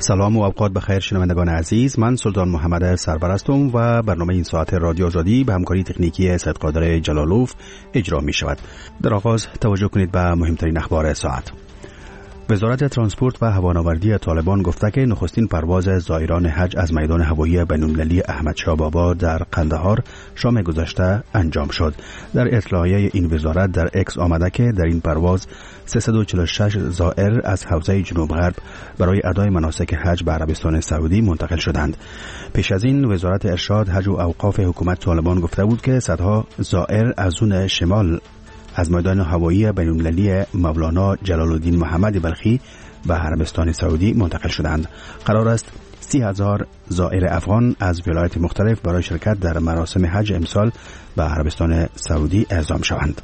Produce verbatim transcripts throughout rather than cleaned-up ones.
سلام و اوقات بخیر شنوندگان عزیز، من سلطان محمد سرور هستم و برنامه این ساعت رادیو آزادی به همکاری تکنیکی سید قادر جلالوف اجرا می شود. در آغاز توجه کنید به مهمترین اخبار ساعت. وزارت ترانسپورت و هوانوردی طالبان گفته که نخستین پرواز زائران حج از میدان هوایی بین‌المللی احمد شاه بابا در قندهار شام گذشته انجام شد. در اطلاعیه این وزارت در اکس آمده که در این پرواز سیصد و چهل و شش زائر از حوزه جنوب غرب برای ادای مناسک حج به عربستان سعودی منتقل شدند. پیش از این وزارت ارشاد، حج و اوقاف حکومت طالبان گفته بود که صدها زائر از زون شمال از میدان هوایی بین‌المللی مولانا جلال الدین محمد بلخی به عربستان سعودی منتقل شدند. قرار است سی هزار زائر افغان از ولایات مختلف برای شرکت در مراسم حج امسال به عربستان سعودی اعزام شوند.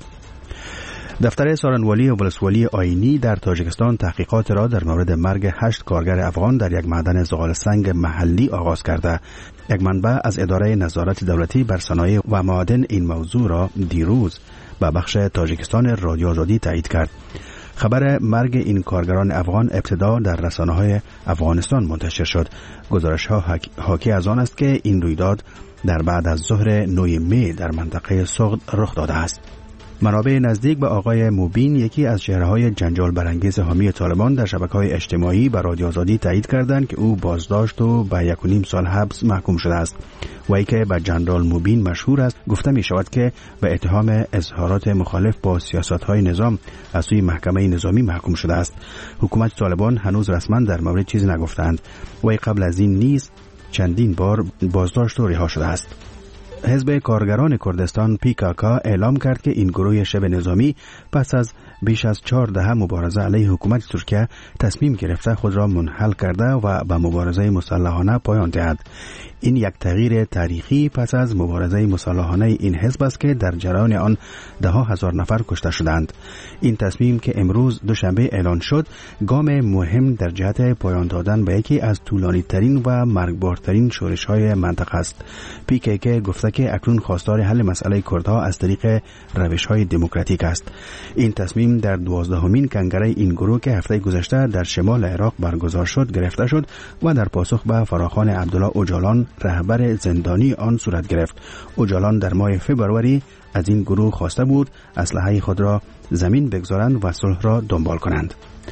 دفتر سارنوالی و ولسوالی آیینی در تاجیکستان تحقیقات را در مورد مرگ هشت کارگر افغان در یک معدن زغال سنگ محلی آغاز کرده. یک منبع از اداره نظارت دولتی بر صنایع و معادن این موضوع را دیروز به بخش تاجیکستان رادیو آزادی تایید کرد. خبر مرگ این کارگران افغان ابتدا در رسانه‌های افغانستان منتشر شد. گزارش‌ها حاکی از آن است که این رویداد در بعد از ظهر نه می در منطقه سغد رخ داده است. منابع نزدیک به آقای موبین، یکی از چهره‌های جنجال برانگیز حامی طالبان، در شبکه‌های اجتماعی به رادیو آزادی تایید کردند که او بازداشت و به یک و نیم سال حبس محکوم شده است. وی که به جنرال موبین مشهور است، گفته می شود که به اتهام اظهارات مخالف با سیاست‌های نظام از سوی محکمه نظامی محکوم شده است. حکومت طالبان هنوز رسما در مورد چیزی نگفتند. وی قبل از این نیز چندین بار بازداشت و رها شده است. حزب کارگران کردستان پی کی کی اعلام کرد که این گروه شبه نظامی پس از بیش از چهار دهه مبارزه علیه حکومت ترکیه تصمیم گرفته خود را منحل کرده و به مبارزه مسلحانه پایان دهد. این یک تغییر تاریخی پس از مبارزه مسلحانه این حزب است که در جریان آن ده ها هزار نفر کشته شدند. این تصمیم که امروز دوشنبه اعلان شد، گام مهم در جهت پایان دادن به یکی از طولانی ترین و مرگبارترین شورش های منطقه است. پی کی کی گفته که اکنون خواستار حل مسئله کردها از طریق روش های دموکراتیک است. این تصمیم در دوازدهمین کنگره این گروه که هفته گذشته در شمال عراق برگزار شد گرفته شد و در پاسخ به فراخوان عبدالله اوجالان رهبر زندانی آن صورت گرفت. اوجالان در ماه فوریه از این گروه خواسته بود اسلحه خود را زمین بگذارند و صلح را دنبال کنند.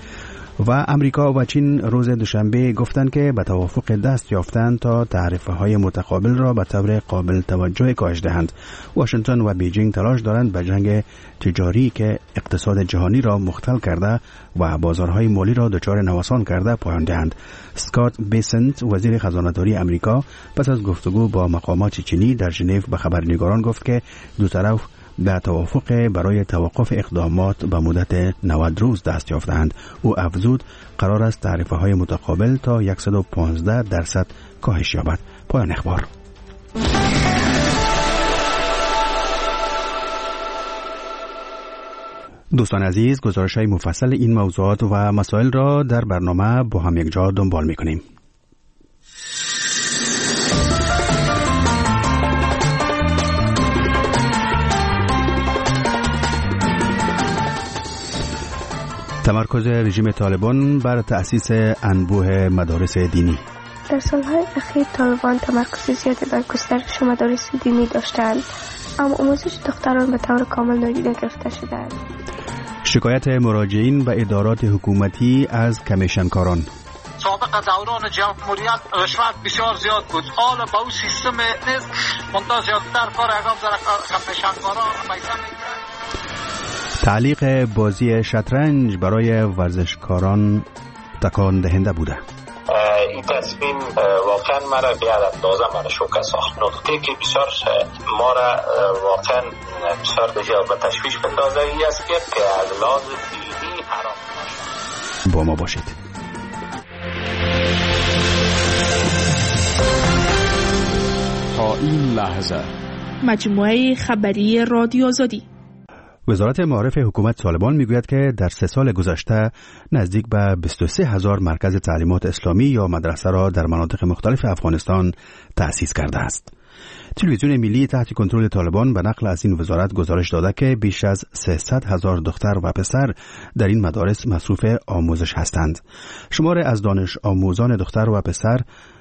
و امریکا و چین روز دوشنبه گفتند که به توافق دست یافتند تا تعرفه‌های متقابل را به طور قابل توجه کاهش دهند. واشنگتن و بیجینگ تلاش دارند به جنگ تجاری که اقتصاد جهانی را مختل کرده و بازارهای مالی را دچار نوسان کرده پایان دهند. اسکات بیسنت، وزیر خزانه‌داری امریکا، پس از گفتگو با مقامات چینی در ژنو به خبرنگاران گفت که دو طرف به توافق برای توقف اقدامات به مدت نود روز دست یافتند. او افزود قرار است تعرفه‌های متقابل تا صد و پانزده درصد کاهش یابد. پایان اخبار. دوستان عزیز، گزارش‌های مفصل این موضوعات و مسائل را در برنامه با هم یک جا دنبال می‌کنیم. تمرکز رژیم طالبان بر تأسیس انبوه مدارس دینی. در سالهای اخیر طالبان تمرکز زیادی بر گسترش مدارس دینی داشتند، اما آموزش دختران به طور کامل نادیده گرفته شده است. شکایت مراجعین به ادارات حکومتی از کمیشنکاران. سابق دوران جمهوریت رشوت بسیار زیاد بود، حال با اون سیستم نیست، منتها زیادتر کار اقام در کمیشنکاران میسر میگیرند. تعلیق بازی شطرنج برای ورزشکاران تکان دهنده بوده. این تصمیم واقعا مرا بیاد اندازه مرا شوکه ساخت. نقطه که بسیار ما را واقعا بسیار به تشویش بندازه ای است که از لحاظ دینی حرام نشد. با ما باشید. تا این لحظه مجموعه خبری رادیو آزادی. وزارت معارف حکومت طالبان میگوید که در سه سال گذشته نزدیک به بیست و سه هزار مرکز تعلیمات اسلامی یا مدرسه را در مناطق مختلف افغانستان تأسیس کرده است. تلویزیون ملی تحت کنترل طالبان به نقل از این وزارت گزارش داده که بیش از سیصد هزار دختر و پسر در این مدارس مصروف آموزش هستند. شمار از دانش آموزان دختر و پسر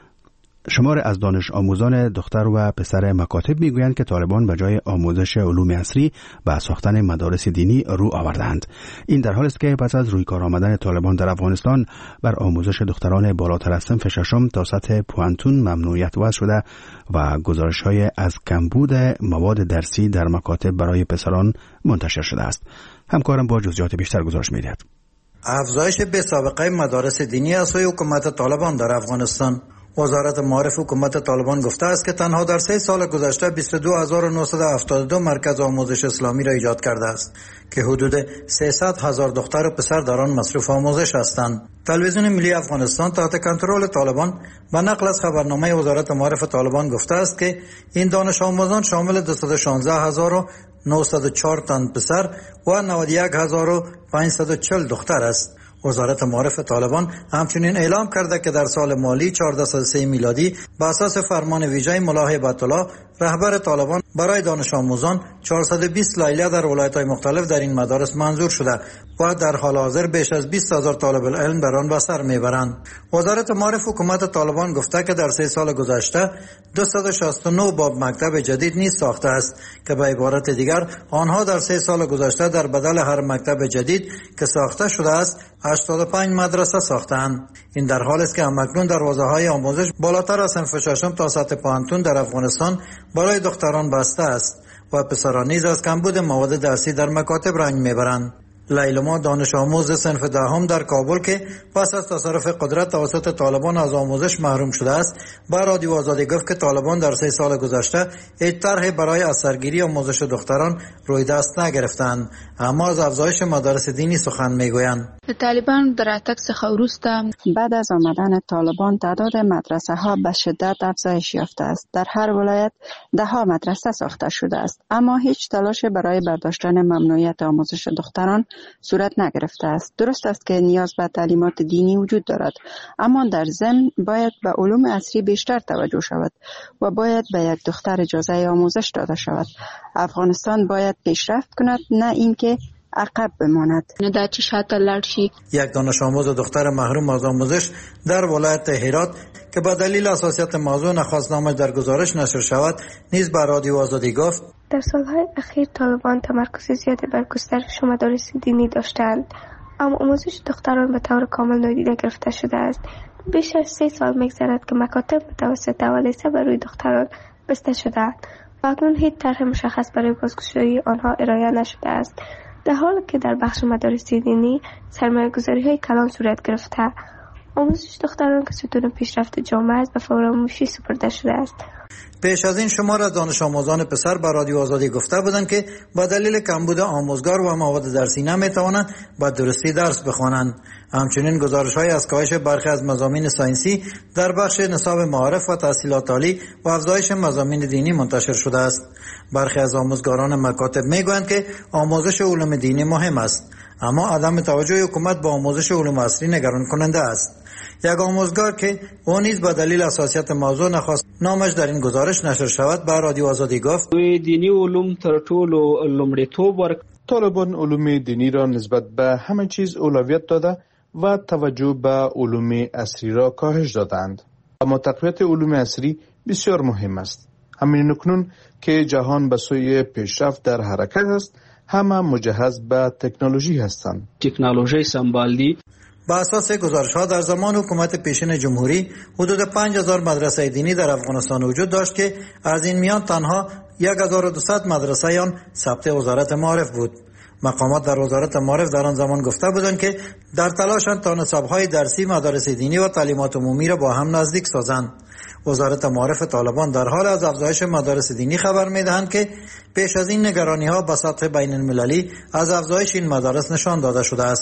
شمار از دانش آموزان دختر و پسر مکاتب میگویند که طالبان به جای آموزش علوم عصری به ساختن مدارس دینی رو آوردند. این در حالی است که پس از روی کار آمدن طالبان در افغانستان بر آموزش دختران بالاتر از صنف ششم تا سطح پوانتون ممنوعیت وضع شده و گزارش‌های از کمبود مواد درسی در مکاتب برای پسران منتشر شده است. همکارم با جزئیات بیشتر گزارش می‌دهد. افزایش بی‌سابقه مدارس دینی از سوی حکومت طالبان در افغانستان. وزارت معارف حکومت طالبان گفته است که تنها در سه سال گذشته بیست و دو هزار و نهصد و هفتاد و دو مرکز آموزش اسلامی را ایجاد کرده است که حدود سیصد هزار دختر و پسر در آن مصروف آموزش هستند. تلویزیون ملی افغانستان تحت کنترل طالبان به نقل از خبرنامه وزارت معارف طالبان گفته است که این دانش آموزان شامل دویست و شانزده هزار و نهصد و چهار تن پسر و نود و یک هزار و پانصد و چهل دختر است. وزارت معارف طالبان همچنین اعلام کرده که در سال مالی چهارصد و سه میلادی به اساس فرمان ویژه ملا هیبت الله رهبر طالبان برای دانش آموزان چهارصد و بیست لایحه در ولایت‌های مختلف در این مدارس منظور شده و در حال حاضر بیش از بیست هزار طالب العلم در آن به سر میبرند. وزارت معارف حکومت طالبان گفته که در سه سال گذشته دویست و شصت و نه باب مکتب جدید نیز ساخته است که به عبارت دیگر آنها در سه سال گذشته در بدل هر مکتب جدید که ساخته شده است هشتاد و پنج مدرسه ساختند. این در حالی است که همکنون دروازه‌های آموزش بالاتر از صنف ششم تا سطح پانتون در افغانستان برای دختران بسته است و پسران نیز از کمبود مواد درسی در مکاتب رنج میبرند. لیلما دانش آموز صنف دهم در کابل که پس از تصرف قدرت توسط طالبان از آموزش محروم شده است با رادیو آزادی گفت که طالبان در سه سال گذشته هیچ طرحی برای اثرگیری آموزش دختران روی دست نگرفتند، اما از افزایش مدارس دینی سخن میگویند. طالبان در اتک څخه وروسته بعد از آمدن طالبان تعداد مدرسه ها به شدت افزایش یافته است. در هر ولایت ده ها مدرسه ساخته شده است، اما هیچ تلاش برای برداشتن ممنوعیت آموزش دختران صورت نگرفته است. درست است که نیاز به تعلیمات دینی وجود دارد، اما در ضمن باید به علوم عصری بیشتر توجه شود و باید به یک دختر اجازه آموزش داده شود. افغانستان باید پیشرفت کند، نه اینکه عقب بماند. نه در چه شاته لاړ شي. یک دانش آموز دختر محروم از آموزش در ولایت هرات که به دلیل حساسیت موضوع نخواست نامش در گزارش نشر شود نیز به رادیو آزادی گفت در سالهای اخیر طالبان تمرکز زیادی بر گسترش مدارس دینی داشتند، اما آموزش دختران به طور کامل نادیده گرفته شده است. بیش از سه سال می‌گذرد که مکاتب متوسطه و لیسه بر روی دختران بسته شده‌اند و اکنون هیچ طرح مشخص برای بازگشایی آنها ارائه نشده است، در حالی که در بخش مدارس دینی سرمایه‌گذاری‌های کلان صورت گرفته. آموزش دختران که ستون پیشرفت جامعه است به فراموشی سپرده شده است. پیش از این شمار از دانش آموزان پسر به رادیو آزادی گفته بودند که با دلیل کمبود آموزگار و مواد درسی نمیتوانند به درستی درس بخوانند. همچنین گزارش‌های از کاهش برخی از مضامین ساینسی در بخش نصاب معارف و تحصیلات عالی و افزایش مضامین دینی منتشر شده است. برخی از آموزگاران مکاتب میگویند که آموزش علوم دینی مهم است، اما عدم توجه حکومت به آموزش علوم عصری نگران کننده است. یک آموزگار که او نیز به دلیل حساسیت موضوع نخواست نامش در این گزارش نشر شود به رادیو آزادی گفت دینی علوم تر ټولو لومړیتوب ورک طالبان علوم دینی را نسبت به همه چیز اولویت داده و توجه به علوم عصری را کاهش دادند. اما تقویت علوم عصری بسیار مهم است. همین اکنون که جهان به سوی پیشرفت در حرکت است، همه مجهز به تکنولوژی هستند. تکنولوژی سمبالی با اساس گزارش‌ها در زمان حکومت پیشین جمهوری حدود پنج هزار مدرسه دینی در افغانستان وجود داشت که از این میان تنها یک هزار و دویست مدرسه آن ثبت وزارت معارف بود. مقامات در وزارت معارف در آن زمان گفته بودند که در تلاشند تا نصاب‌های درسی مدارس دینی و تعلیمات عمومی را با هم نزدیک سازند. وزارت معارف طالبان در حال از افزایش مدارس دینی خبر می‌دهند که پیش از این نگرانی‌ها به سطح بین‌المللی از افزایش این مدارس نشان داده شده است.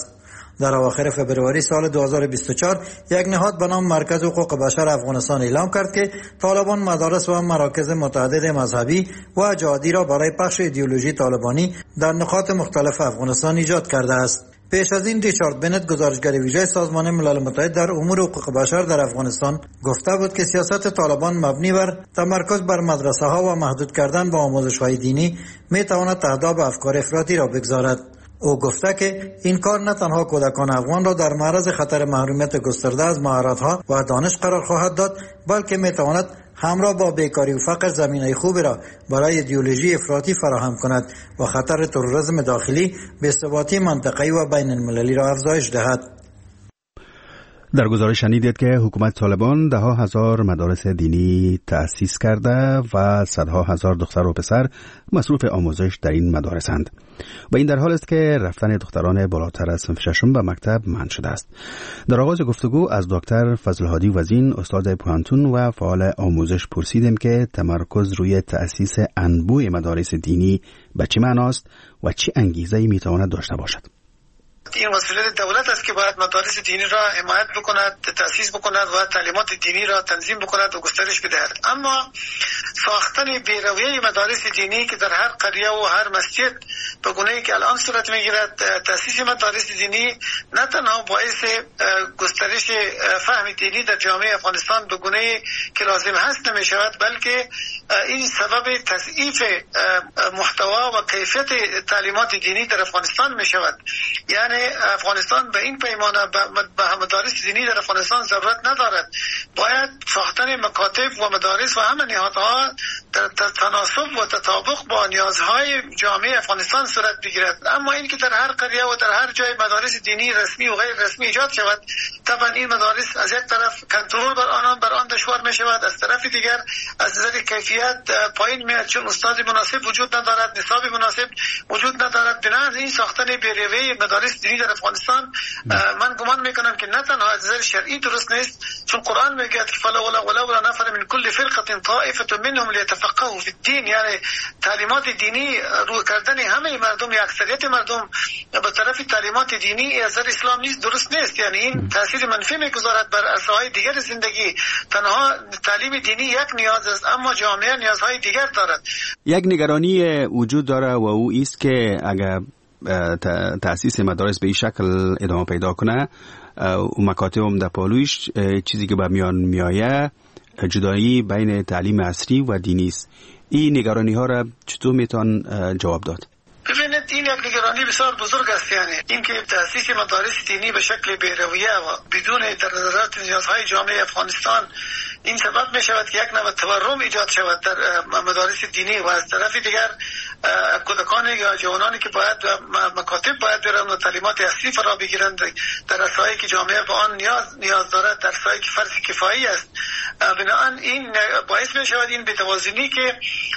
در اواخر فبروری سال دو هزار و بیست و چهار یک نهاد به نام مرکز حقوق بشر افغانستان اعلام کرد که طالبان مدارس و مراکز متعدد مذهبی و جهادی را برای پخش ایدئولوژی طالبانی در نقاط مختلف افغانستان ایجاد کرده است. پیش از این ریچارد بنت گزارشگر ویژه سازمان ملل متحد در امور حقوق بشر در افغانستان گفته بود که سیاست طالبان مبنی بر تمرکز بر مدرسه ها و محدود کردن با آموزش های دینی می تواند تهداب افکار افراطی را بگذارد. او گفته که این کار نه تنها کودکان افغان را در معرض خطر محرومیت گسترده از مهارت‌ها و دانش قرار خواهد داد، بلکه می تواند همراه با بیکاری و فقر زمینه خوبی را برای ایدئولوژی افراطی فراهم کند و خطر تروریسم داخلی، بی‌ثباتی منطقه‌ای و بین المللی را افزایش دهد. در گزارش شنیدید که حکومت طالبان ده ها هزار مدارس دینی تأسیس کرده و صدها هزار دختر و پسر مصروف آموزش در این مدارسند و این در حال است که رفتن دختران بالاتر از صنف ششم به مکتب منع شده است. در آغاز گفتگو از دکتر فضل‌هادی وزین، استاد پوهنتون و فعال آموزش پرسیدیم که تمرکز روی تأسیس انبوه مدارس دینی به چه معناست و چه انگیزه‌ای میتواند داشته باشد. این مسئولیت دولت است که باید مدارس دینی را حمایت بکند، تأسیس بکند و تعلیمات دینی را تنظیم بکند و گسترش بدهد. اما ساختن بی‌رویه مدارس دینی که در هر قریه و هر مسجد به گونه‌ای که الان صورت می‌گیرد، تأسیس مدارس دینی نه تنها باعث گسترش فهم دینی در جامعه افغانستان به گونه‌ای که لازم هست نمی‌شود، بلکه این سبب تضعیف محتوا و کیفیت تعلیمات دینی در افغانستان می‌شود. یعنی افغانستان به این پیمانه به مدارس دینی در افغانستان ضرورت ندارد. باید ساختن مکاتب و مدارس و همه نهادها در تناسب و تطابق با نیازهای جامعه افغانستان صورت بگیرد. اما این که در هر قریه و در هر جای مدارس دینی رسمی و غیر رسمی ایجاد شود، طبعا این مدارس از یک طرف کنترل بر آنان بر آن دشوار می شود، از طرف دیگر از نظر کیفیت پایین میاد، چون استاد مناسب وجود ندارد، نصاب مناسب وجود ندارد. بنابراین این ساختن بی‌رویه مدارس دینی در افغانستان من گمان میکنم که نه تنها از نظر شرعی درست نیست، چون قرآن میگه که فلا ولا ولا نفر من كل فرقه طائفه منهم ليتفقهوا في الدين، یعنی تعلیمات دینی رو کردن همه مردم یا اکثریت مردم به طرف تعلیمات دینی از نظر اسلام نیست، درست نیست. یعنی این تاثیر منفی میگذارد بر عرصه‌های دیگر زندگی. تنها تعلیم دینی یک نیاز است، اما جامعه نیازهای دیگر دارد. یک نگرانی وجود داره و او است که اگر تأسیس مدارس به این شکل ادامه پیدا کنه و مکاتب هم در پالویش، چیزی که به میان میآید جدایی بین تعلیم عصری و دینی است. این نگرانی ها را چطور میتون جواب داد؟ ببینید این یک نگرانی بسیار بزرگ است. یعنی اینکه تأسیس مدارس دینی به شکل بی‌رویه و بدون در نظرات نیازهای جامعه افغانستان این سبب می شود که یک نوع تورم ایجاد شود در مدارس دینی و از طرف دیگر کودکان یا جوانانی که باید مکاتب باید برن و تعلیمات اصلی فرا بگیرند در رسایی که جامعه به آن نیاز نیاز دارد، در رسایی که فرض کفایی است. بنابراین این باعث می شود این بی‌توازنی که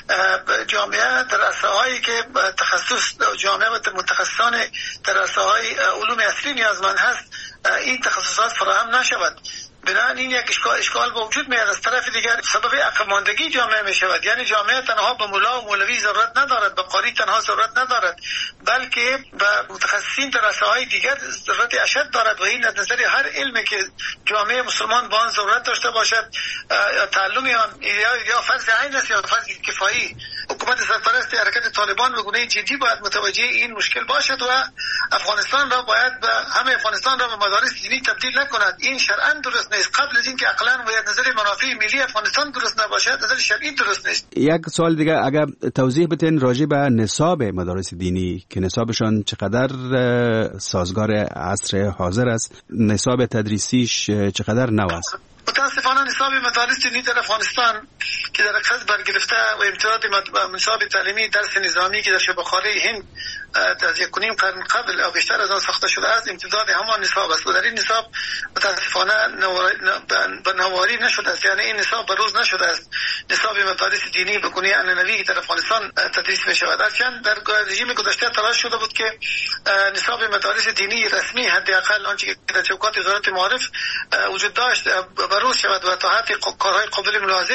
جامعه در رسایی که تخصص جامعه و متخصصان در رسایی علوم اصلی نیازمند هست، این تخصصات فراهم نشود. بنابراین این یک اشکال اشکال به وجود میاد. از طرف دیگر سبب عقب ماندگی جامعه می شود. یعنی جامعه تنها به مولا و مولوی ضرورت ندارد، به قاری تنها ضرورت ندارد، بلکه به متخصصین در رساهای دیگر ضرورت اشد دارد و این از نظر هر علمی که جامعه مسلمان با آن ضرورت داشته باشد تعلم آن یا فرض عین است یا فرض کفایی. حکومت سرپرست حرکت طالبان به گونه جدی باید متوجه این مشکل باشد و افغانستان را باید به همه افغانستان را به مدارس دینی تبدیل نکند. این شرعاً درست نیست. قبل از اینکه عقلاً و از نظر منافع ملی افغانستان درست نباشد، از نظر شرعی درست نیست. یک سوال دیگه، اگر توضیح بدین راجع به نصاب مدارس دینی که نصابشان چقدر سازگار عصر حاضر است، نصاب تدریسیش چقدر نو است؟ متاسفانه نصاب مدارس دینی در افغانستان که در اقصد برگرفته و امتداد نصاب تعلیمی درس نظامی که در شبه‌خواره هند از یک و نیم قرن قبل او بیشتر از آن ساخته شده است، امتداد همان نصاب است و در این نصاب متاسفانه به نواری نشده است. یعنی این نصاب بروز نشده است. نصاب مدارس دینی به گونه عنعنوی در افغانستان تدریس می شود. هرچند در رژیم گذشته تلاش شده بود که نصاب مدارس دینی رسمی حداقل آنچه که در چوکات وزارت معارف وجود داشت بروز شود و تا حد کارهای قابل ملاحظه صورت گرفت.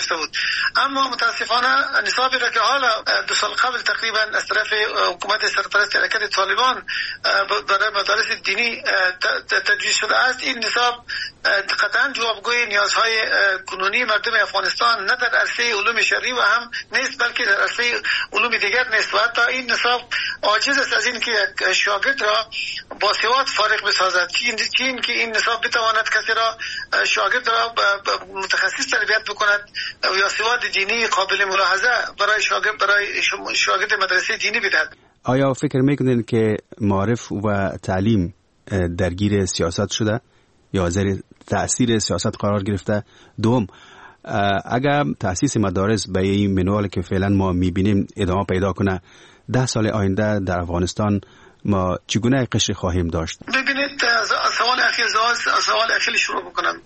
گرفته بود. اما متاسفانه نصابی را که حالا دو سال قبل تقریبا از طرف حکومت سرپرست حرکت طالبان برای مدارس دینی تجویز شده است، این نصاب قطعا جوابگوی نیازهای کنونی مردم افغانستان نه در عرصه علوم شرعی و هم نیست، بلکه در عرصه علوم دیگر نیست. و حتی این نصاب عاجز است از این که یک شاگرد را با سواد فارغ بسازد، که این که این نصاب بتواند کسی را شاگرد را متخصص تربیت بکند یا سواد دینی قابل ملاحظه برای شاگرد برای شاگرد مدرسه دینی بدهد. آیا فکر میکنید که معارف و تعلیم درگیر سیاست شده یا زیر تأثیر سیاست قرار گرفته؟ دوم، اگر تأسیس مدارس به این منوال که فعلا ما میبینیم ادامه پیدا کنه، ده سال آینده در افغانستان ما چگونه قشر خواهیم داشت؟ ببینید، سوال اخیر سوال اخیر شروع بکنم.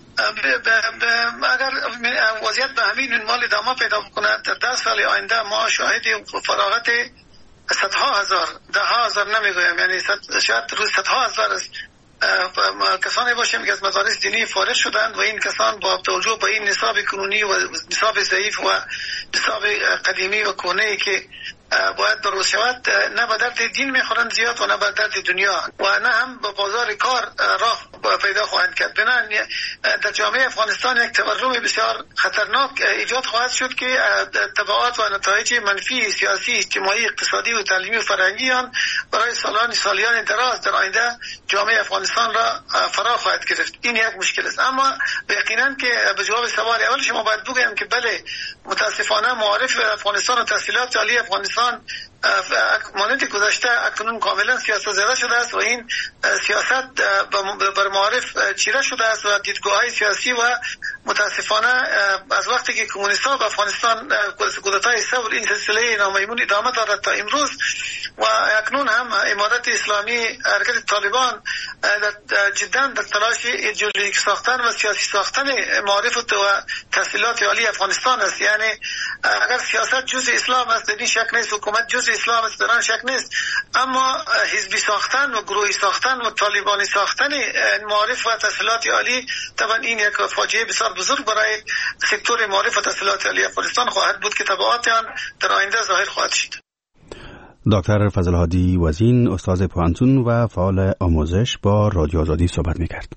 اگر وضعیت به همین منوال ادامه پیدا بکنه، در ده سال آینده ما شاهد فراغت صدها هزار، ده ها هزار نمیگویم، یعنی شاید روز صدها هزار است کسانی باشیم که از مدارس دینی فارغ شدند و این کسان با توجه به این نصاب کنونی و نصاب ضعیف و نصاب قدیمی و کهنه‌ای که باید درست شود، نه به درد دین میخورند زیاد و نه به درد دنیا و نه هم به بازار کار راه پیدا خواهند کرد. بنابراین در جامعه افغانستان یک تورم بسیار خطرناک ایجاد خواهد شد که تبعات و نتایج منفی سیاسی، اجتماعی، اقتصادی و تعلیمی و فرهنگی آن برای سالان سالیان دراز در آینده جامعه افغانستان را فرا خواهد گرفت. این یک مشکل است. اما یقینا که به جواب سوال اول شما باید بگویم که بله، متاسفانه معارف افغانستان و تحصیلات عالی افغانستان مانند گذشته اکنون کاملا سیاست زده شده است و این سیاست بر معارف چیره شده است و دیدگاه‌های سیاسی و متاسفانه از وقتی که کمونیست‌ها به افغانستان کودتای ثور این سلسله نامیمون ادامه دارد تا امروز و اکنون هم امارت اسلامی حرکت طالبان جدا در تلاش ایدئولوژیک ساختن و سیاسی ساختن معارف و تحصیلات عالی افغانستان است. یعنی اگر سیاست جزء اسلام است، در این شک نیست، حکومت جزء اسلام است، در آن شک نیست، اما حزبی ساختن و گروهی ساختن و طالبانی ساختن معارف و تحصیلات عالی طبعا این یک فاجعه بسیار بزرگ برای سکتور معارف و تحصیلات عالی افغانستان خواهد بود که تبعات آن در آینده ظاهر خواهد شد. دکتر فضل هادی وزین، استاد پوهنتون و فعال آموزش، با رادیو آزادی صحبت می‌کرد.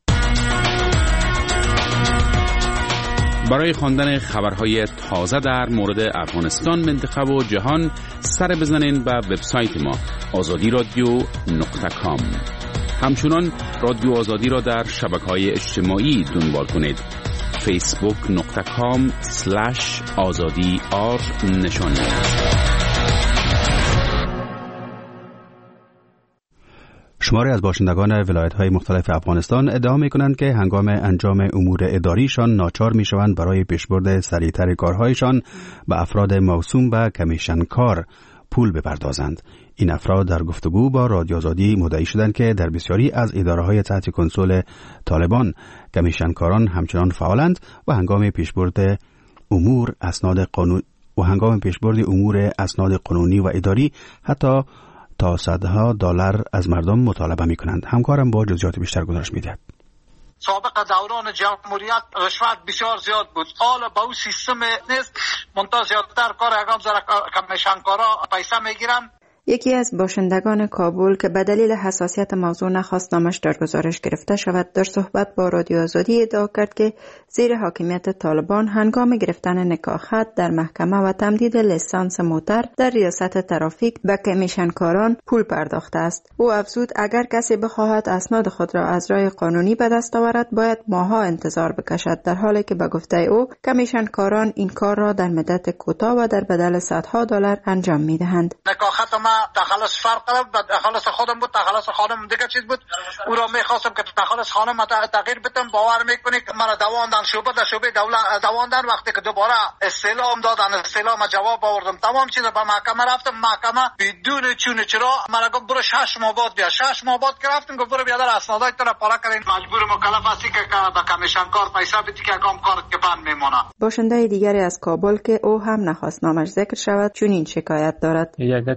برای خواندن خبرهای تازه در مورد افغانستان، منطقه و جهان سر بزنین به وبسایت ما آزادی رادیو نقطه کام. همچنان رادیو آزادی را در شبکه‌های اجتماعی دنبال کنید. فیسبوک نقطه کام سلش آزادی آر نشان. شماری از باشندگان ولایت‌های مختلف افغانستان ادعا می‌کنند که هنگام انجام امور اداریشان ناچار می‌شوند برای پیشبرد سریعتر کارهایشان به افراد موسوم به کمیشن کار پول بپردازند. این افراد در گفتگو با رادیو آزادی مدعی شدند که در بسیاری از اداره‌های تحت کنترل طالبان کمیشن کاران همچنان فعالند و هنگام پیشبرد امور اسناد قانون و هنگام پیشبرد امور اسناد قانونی و اداری حتی تا صدها دلار از مردم مطالبه می کنند. همکارم با جزئیات بیشتر گزارش می دهد. سابق دوران جمهوریت رشوت بسیار زیاد بود. حالا با اون سیستم نیست، منتها زیادتر کار اقام زر کمیشنکارا پیسه میگیرن. یکی از باشندگان کابل که به دلیل حساسیت موضوع نخواست نامش در گزارش گرفته شود، در صحبت با رادیو آزادی ادعا کرد که زیر حاکمیت طالبان هنگام گرفتن نکاحت در محکمه و تمدید لیسانس موتر در ریاست ترافیک به کمیشنکاران پول پرداخته است. او افزود اگر کسی بخواهد اسناد خود را از راه قانونی به دست آورد باید ماه‌ها انتظار بکشد، در حالی که به گفته او کمیشنکاران این کار را در مدت کوتاه و در بدل صدها دلار انجام می‌دهند. نکاحت ما تخلص فرق بود، تخلص خودم بود، تخلص خانم دیگه چیز بود. او را می‌خواستم که تخلص خانم تغییر بدم. باور می‌کنی که مرا دواندن شعبه در شعبه دولت دواندن، وقتی که دوباره استعلام دادن استعلام جواب آوردم، تمام چیز به محکمه رفتم، محکمه بدون چون چرا مرا گفت برو شش ماه بعد بیا. شش ماه بعد رفتم گفت برو بیا در اسنادای تو را پاره کردین، مجبور مکلف هستی که به کمیشن کار پیسه بدی که اقام کار که بند میمونه. باشنده دیگری از کابل که او هم نخواست نامش ذکر شود چنین شکایت دارد. یک یک وضعیت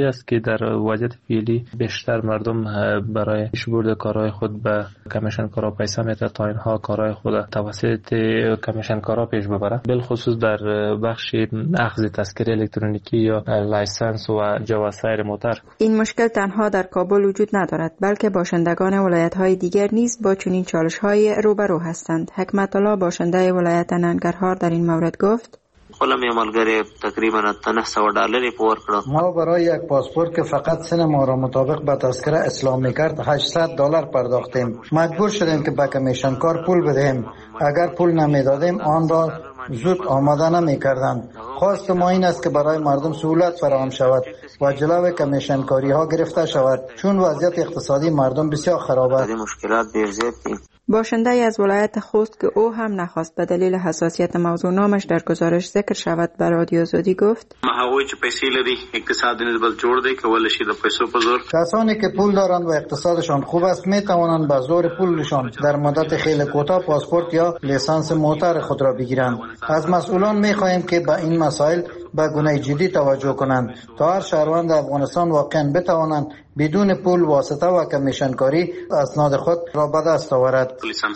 است که در وضعیت فعلی بیشتر مردم برای پیشبرد کارهای خود به کمیشنکارا پیسه میده تا اینها کارهای خود توسط کمیشنکارا پیش ببرند، بالخصوص در بخش اخذ تذکره الکترونیکی یا لایسنس و جواز سایر موتر. این مشکل تنها در کابل وجود ندارد، بلکه باشندگان ولایت‌های دیگر نیز با چنین چالش‌های روبرو هستند. حکمت الله باشنده ولایت ننگرهار در این مورد گفت: خودم یه ملګری تقریبا نه سوه ډالر پور کړ. ما برای یک پاسپورت که فقط سن ما را مطابق به تذکره اسلام میکرد هشتصد دلار پرداختیم. مجبور شدیم که به کمیشنکار پول بدهیم. اگر پول نمیدادیم آن را زود آماده نمیکردند. خواست ما این است که برای مردم سهولت فراهم شود و جلوی کمیشنکاری ها گرفته شود، چون وضعیت اقتصادی مردم بسیار خراب است. مشکلات ډیر زیات دي. باشنده از ولایت خوست که او هم نخواست به دلیل حساسیت موضوع نامش در گزارش ذکر شود به رادیو آزادی گفت: هغوی چې پیسې لري اقتصاد نسبت جوړ دی، کولای شي د پیسو په زور. کسانی که پول دارند و اقتصادشان خوب است می توانند به زور پولشان در مدت خیلی کوتاه پاسپورت یا لیسانس موتر خود را بگیرند. از مسئولان می خواهیم که به این مسائل به گونه جدی توجه کنند تا هر شهروند افغانستان واقعا بتوانند بدون پول واسطه و کمیشنکاری اسناد خود را به دست آورد.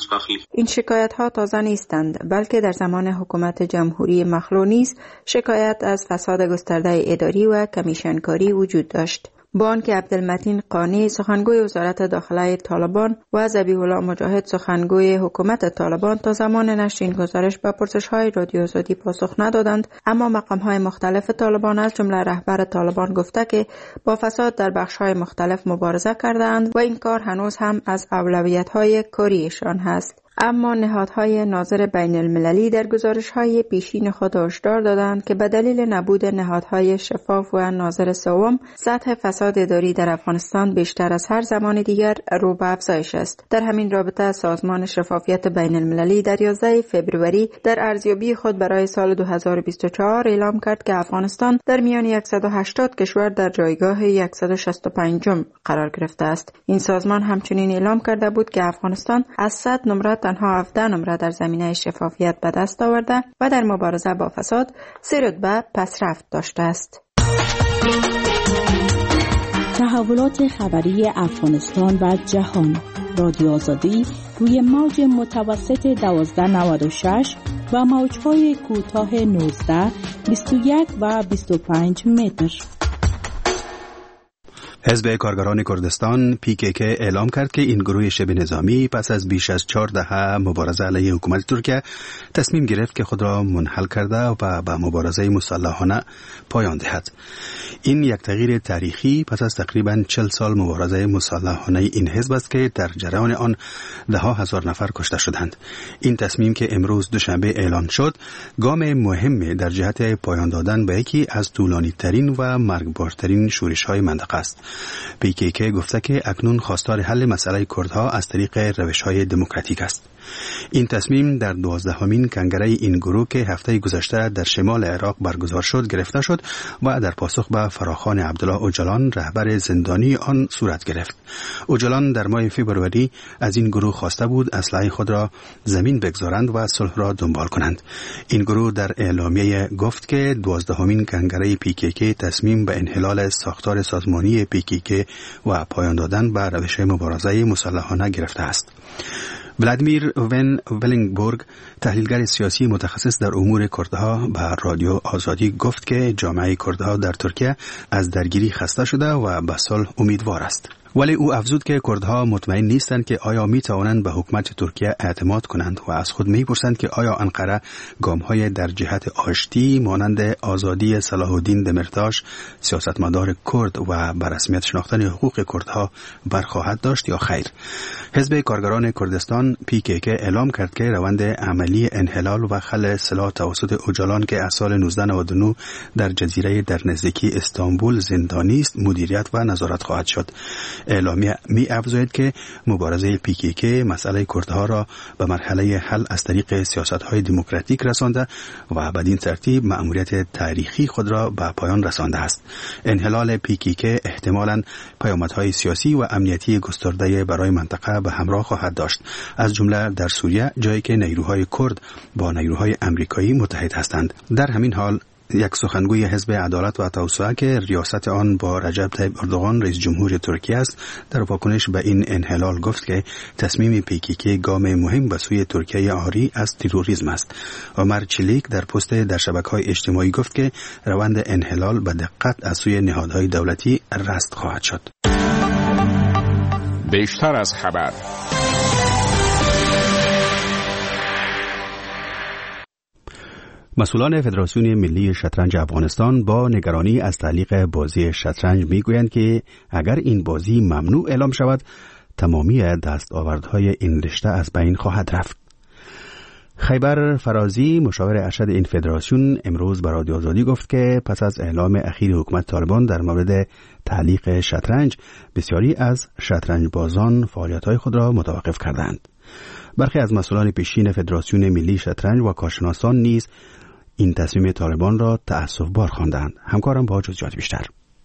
این شکایت ها تازه نیستند، بلکه در زمان حکومت جمهوری مخلوع نیز شکایت از فساد گسترده اداری و کمیشنکاری وجود داشت. با آنکه عبدالمتین قانی سخنگوی وزارت داخله طالبان و ذبیح الله مجاهد سخنگوی حکومت طالبان تا زمان نشر این گزارش به پرسش‌های رادیو آزادی پاسخ ندادند، اما مقام‌های مختلف طالبان از جمله رهبر طالبان گفته که با فساد در بخش‌های مختلف مبارزه کردند و این کار هنوز هم از اولویت‌های کاریشان هست. اما نهادهای ناظر بین المللی در گزارش‌های پیشین خود هشدار دادند که به دلیل نبود نهادهای شفاف و ناظر سوم، سطح فساد اداری در افغانستان بیشتر از هر زمان دیگر رو به افزایش است. در همین رابطه سازمان شفافیت بین المللی در یازده فوریه در ارزیابی خود برای سال دو هزار و بیست و چهار اعلام کرد که افغانستان در میان صد و هشتاد کشور در جایگاه صد و شصت و پنج قرار گرفته است. این سازمان همچنین اعلام کرده بود که افغانستان از صد نمره تنها هفده نمره در زمینه شفافیت به دست آورده و در مبارزه با فساد سه رتبه پسرفت داشته است. تحولات خبری افغانستان و جهان. رادیو آزادی روی موج متوسط دوازده نود و شش و موج‌های کوتاه نوزده، بیست و یک و بیست و پنج متر. حزب کارگران کردستان پی کی کی اعلام کرد که این گروه شبه نظامی پس از بیش از چهار دهه مبارزه علیه حکومت ترکیه تصمیم گرفت که خود را منحل کرده و به مبارزه مسلحانه پایان دهد. این یک تغییر تاریخی پس از تقریباً چهل سال مبارزه مسلحانه این حزب است که در جریان آن ده ها هزار نفر کشته شدند. این تصمیم که امروز دوشنبه اعلان شد گام مهمی در جهت پایان دادن به یکی از طولانی ترین و مرگبارترین شورش های منطقه است. پی کی کی گفته که اکنون خواستار حل مسئله کردها از طریق روش‌های دموکراتیک است. این تصمیم در دوازدهمین کنگره این گروه که هفته گذشته در شمال عراق برگزار شد گرفته شد و در پاسخ به فراخوان عبدالله اوجلان رهبر زندانی آن صورت گرفت. اوجلان در ماه فوریه از این گروه خواسته بود اسلحه خود را زمین بگذارند و صلح را دنبال کنند. این گروه در اعلامیه گفت که دوازدهمین کنگره پی کی کی تصمیم به انحلال ساختار سازمانی پی کی کی و پایان دادن به روش مبارزه مسلحانه گرفته است. ولادیمیر ون ولینگبورگ تحلیلگر سیاسی متخصص در امور کردها به رادیو آزادی گفت که جامعه کردها در ترکیه از درگیری خسته شده و به صلح امیدوار است. ولی او افزود که کردها مطمئن نیستند که آیا می توانند به حکومت ترکیه اعتماد کنند و از خود می پرسند که آیا انقره گام‌های در جهت آشتی مانند آزادی صلاح الدین دمرتاش سیاستمدار کرد و به رسمیت شناختن حقوق کردها برخواهد داشت یا خیر. حزب کارگران کردستان پی کی کی اعلام کرد که روند عملی انحلال و خلع سلاح توسط اوجلان که از سال نوزده نود و نه در جزیره در نزدیکی استانبول زندانی است مدیریت و نظارت خواهد شد. اعلامیه می افزاید که مبارزه پی کی کی مسئله کردها را به مرحله حل از طریق سیاست‌های دموکراتیک رسانده و بدین ترتیب مأموریت تاریخی خود را به پایان رسانده است. انحلال پی کی کی احتمالاً پیامدهای سیاسی و امنیتی گسترده برای منطقه به همراه خواهد داشت، از جمله در سوریه جایی که نیروهای کرد با نیروهای امریکایی متحد هستند. در همین حال یک سخنگوی حزب عدالت و توسعه که ریاست آن با رجب طیب اردوغان رئیس جمهور ترکیه است، در واکنش به این انحلال گفت که تصمیم پیکیکی گام مهم به سوی ترکیه عاری از تروریسم است. عمر چلیک در پست در شبکه‌های اجتماعی گفت که روند انحلال به دقت از سوی نهادهای دولتی رصد خواهد شد. بیشتر از خبر. مسئولان فدراسیون ملی شطرنج افغانستان با نگرانی از تعلیق بازی شطرنج میگویند که اگر این بازی ممنوع اعلام شود، تمامی دستاوردهای این رشته از بین خواهد رفت. خیبر فرازی مشاور ارشد این فدراسیون امروز به رادیو آزادی گفت که پس از اعلام اخیر حکومت طالبان در مورد تعلیق شطرنج، بسیاری از شطرنج بازان فعالیت‌های خود را متوقف کردند. برخی از مسئولان پیشین فدراسیون ملی شطرنج و کارشناسان نیز این تصمیم طالبان را تأسف‌بار خواندند. همکارم با جزئیات بیشتر.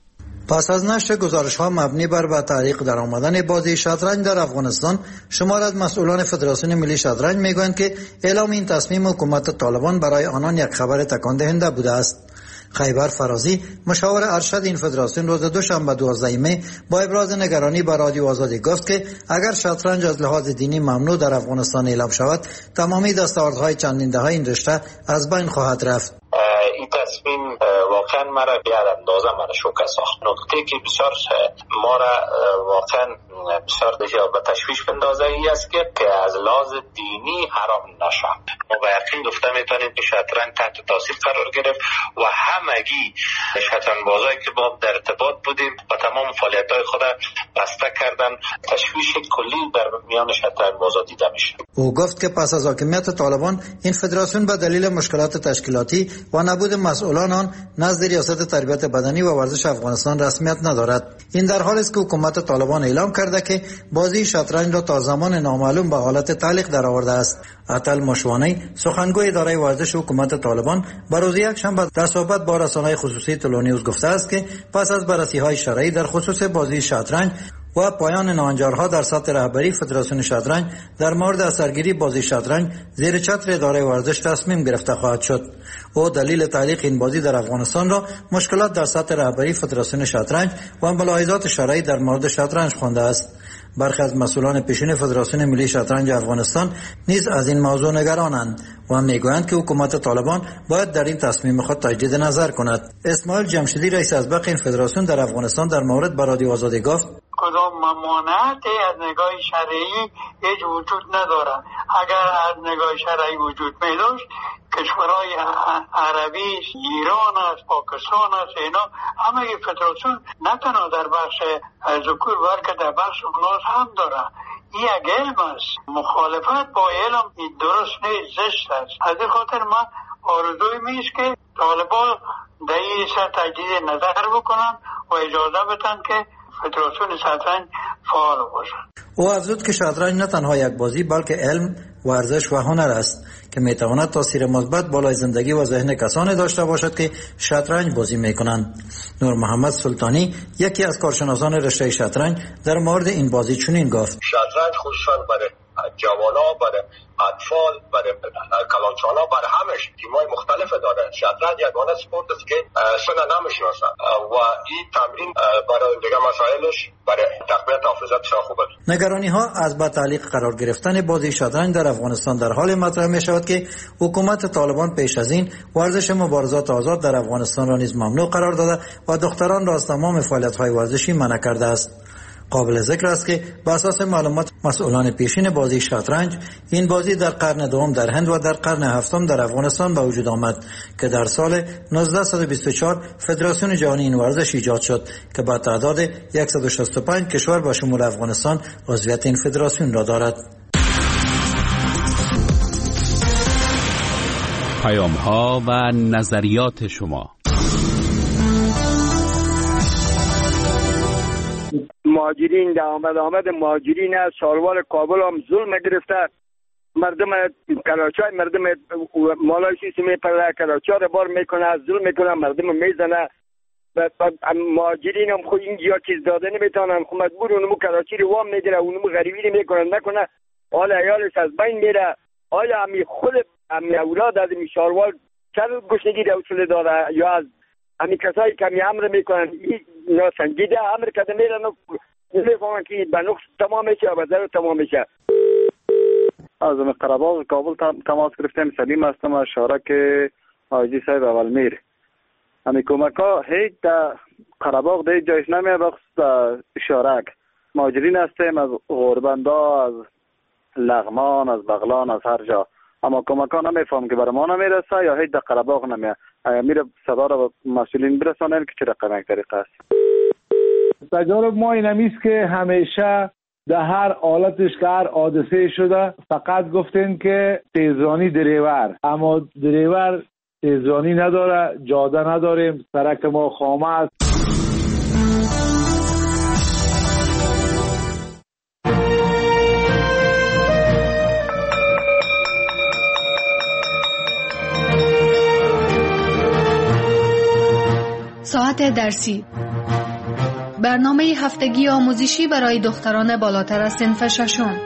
پس از نشر گزارش‌ها مبنی بر به تعلیق در آمدن بازی شطرنج در افغانستان، شمار از مسئولان فدراسیون ملی شطرنج میگویند که اعلام این تصمیم حکومت طالبان برای آنان یک خبر تکان دهنده بوده است. خیبر فرازی مشاور ارشد این فدراسیون روز دوشنبه دوازده می با ابراز نگرانی به رادیو آزادی گفت که اگر شطرنج از لحاظ دینی ممنوع در افغانستان اعلام شود، تمامی دستاوردهای چندین دهه این رشته از بین خواهد رفت. این تصمیم واقعا مرا بیاد اندازه مرا شوکه ساخت. نکته که بسیار ما را واقعا بسیار به تشویش بندازه ای است که که از لحاظ دینی حرام نشد. ما با یقین گفته میتونیم که شطرنج تحت تاثیر قرار گرفت و همگی شطرنج بازایی که با در ارتباط بودیم و تمام فعالیت‌های خود بسته کردن، تشویش کلی در میان شطرنج بازا دیده میشه. او گفت که پس از حاکمیت طالبان این فدراسیون به دلیل مشکلات تشکیلاتی و نبود مسئولان آن نزد ریاست تربیت بدنی و ورزش افغانستان رسمیت ندارد. این در حالی است که حکومت طالبان اعلام کرده که بازی شطرنج را تا زمان نامعلوم به حالت تعلیق درآورده است. عطل مشوانی سخنگوی اداره ورزش حکومت طالبان به روز یکشنبه در صحبت با رسانه‌های خصوصی تلونیوز گفته است که پس از بررسی‌های شرعی در خصوص بازی شطرنج و پایان ناهنجارها در سطح رهبری فدراسیون شطرنج در مورد اثرگیری بازی شطرنج زیر چتر اداره ورزش تصمیم گرفته خواهد شد. او دلیل تعلیق این بازی در افغانستان را مشکلات در سطح رهبری فدراسیون شطرنج و ملاحظات شرعی در مورد شطرنج خوانده است. برخی از مسئولان پیشین فدراسیون ملی شطرنج افغانستان نیز از این موضوع نگرانند و میگویند که حکومت طالبان باید در این تصمیم خود تجدید نظر کند. اسماعیل جمشیدی رئیس اسبق این فدراسیون در افغانستان در مورد به رادیو آزادی گفت: کدام ممانعتی از نگاه شرعی هیچ وجود نداره. اگر از نگاه شرعی وجود می‌داشت، کشورهای عربی، ایران است، پاکستان است، اینا همه فدراسیون نه تنها در بخش ذکور بلکه در بخش اناث هم داره. این یک علم است. مخالفت با علم این درست نیست، زشت است. از این خاطر من آرزوی میست که طالبان در این سر تجدید نظر بکنن و اجازه بدن که فدراسیون شطرنج فعال باشد. او افزود که شطرنج نه تنها یک بازی بلکه علم، ورزش و هنر است که میتواند تاثیر مثبت بالای زندگی و ذهن کسانی داشته باشد که شطرنج بازی میکنند. نور محمد سلطانی یکی از کارشناسان رشته شطرنج در مورد این بازی چنین گفت: شطرنج خصوصا برای جوانا، برای اطفال، برای کلانچانا، برای همش تیمای مختلف داره. شطرنج یگانه سپورت است که سن نمیشناسن و این تمرین برای دیگه مسائلش برای تقویت حافظه بسیار خوبه. نگرانی ها از با تعلیق قرار گرفتن بازی شطرنج در افغانستان در حال مطرح می شود که حکومت طالبان پیش از این ورزش مبارزات آزاد در افغانستان را نیز ممنوع قرار داده و دختران را از تمام فعالیت های ورزشی منع کرده است. قابل ذکر است که بر اساس معلومات مسئولان پیشین بازی شطرنج، این بازی در قرن دوم در هند و در قرن هفتم در افغانستان به وجود آمد که در سال نوزده بیست و چهار فدراسیون جهانی این ورزش ایجاد شد که با تعداد صد و شصت و پنج کشور با شمول افغانستان عضویت این فدراسیون را دارد. پیام ها و نظریات شما. مهاجرین در آمد آمد مهاجرین از ساروال کابل هم ظلم گرفته. مردم کراچی مردم مالای سیسی میپره، کراچی را بار میکنه، از ظلم میکنه، مردم میزنه. مهاجرین هم خود اینجا چیز داده نمیتونن، خود مجبور اونمو کراچی رو وام میگیره، اونمو غریبی نمیکنن نکنه، حال عیالش از بین میره. آیا همی خود همی اولاد از این ساروال چرا گشنگی در اصول داره یا از همین کسایی که می امر میکنن ناسنجیده امر کده میرن و نمیفهمن که به نقص تمام میشه و به ضرر تمام میشه. از قره‌باغ کابل تماس گرفتیم. سلیم هستم از شارک حاجی صاحب اول میر. همین کمک ها هیچ در قره‌باغ در جایش نمیه بخصوص شارک مهاجرین هستیم از غربندا، از لغمان، از بغلان، از هر جا، اما کمک ها نمیفهم که برای ما نمیرسه یا هیچ در قره‌باغ نمیه. میره صدا را به مسئولین برسانیم که چه رقم یک طریقه است. تجارب ما این همیست که همیشه در هر حالتش که هر حادثه شده فقط گفتین که تیزرانی دریور، اما دریور تیزرانی نداره، جاده نداریم، سرک ما خامه است. ساعت درسی، برنامه هفتگی آموزشی برای دختران بالاتر از صنف ششم.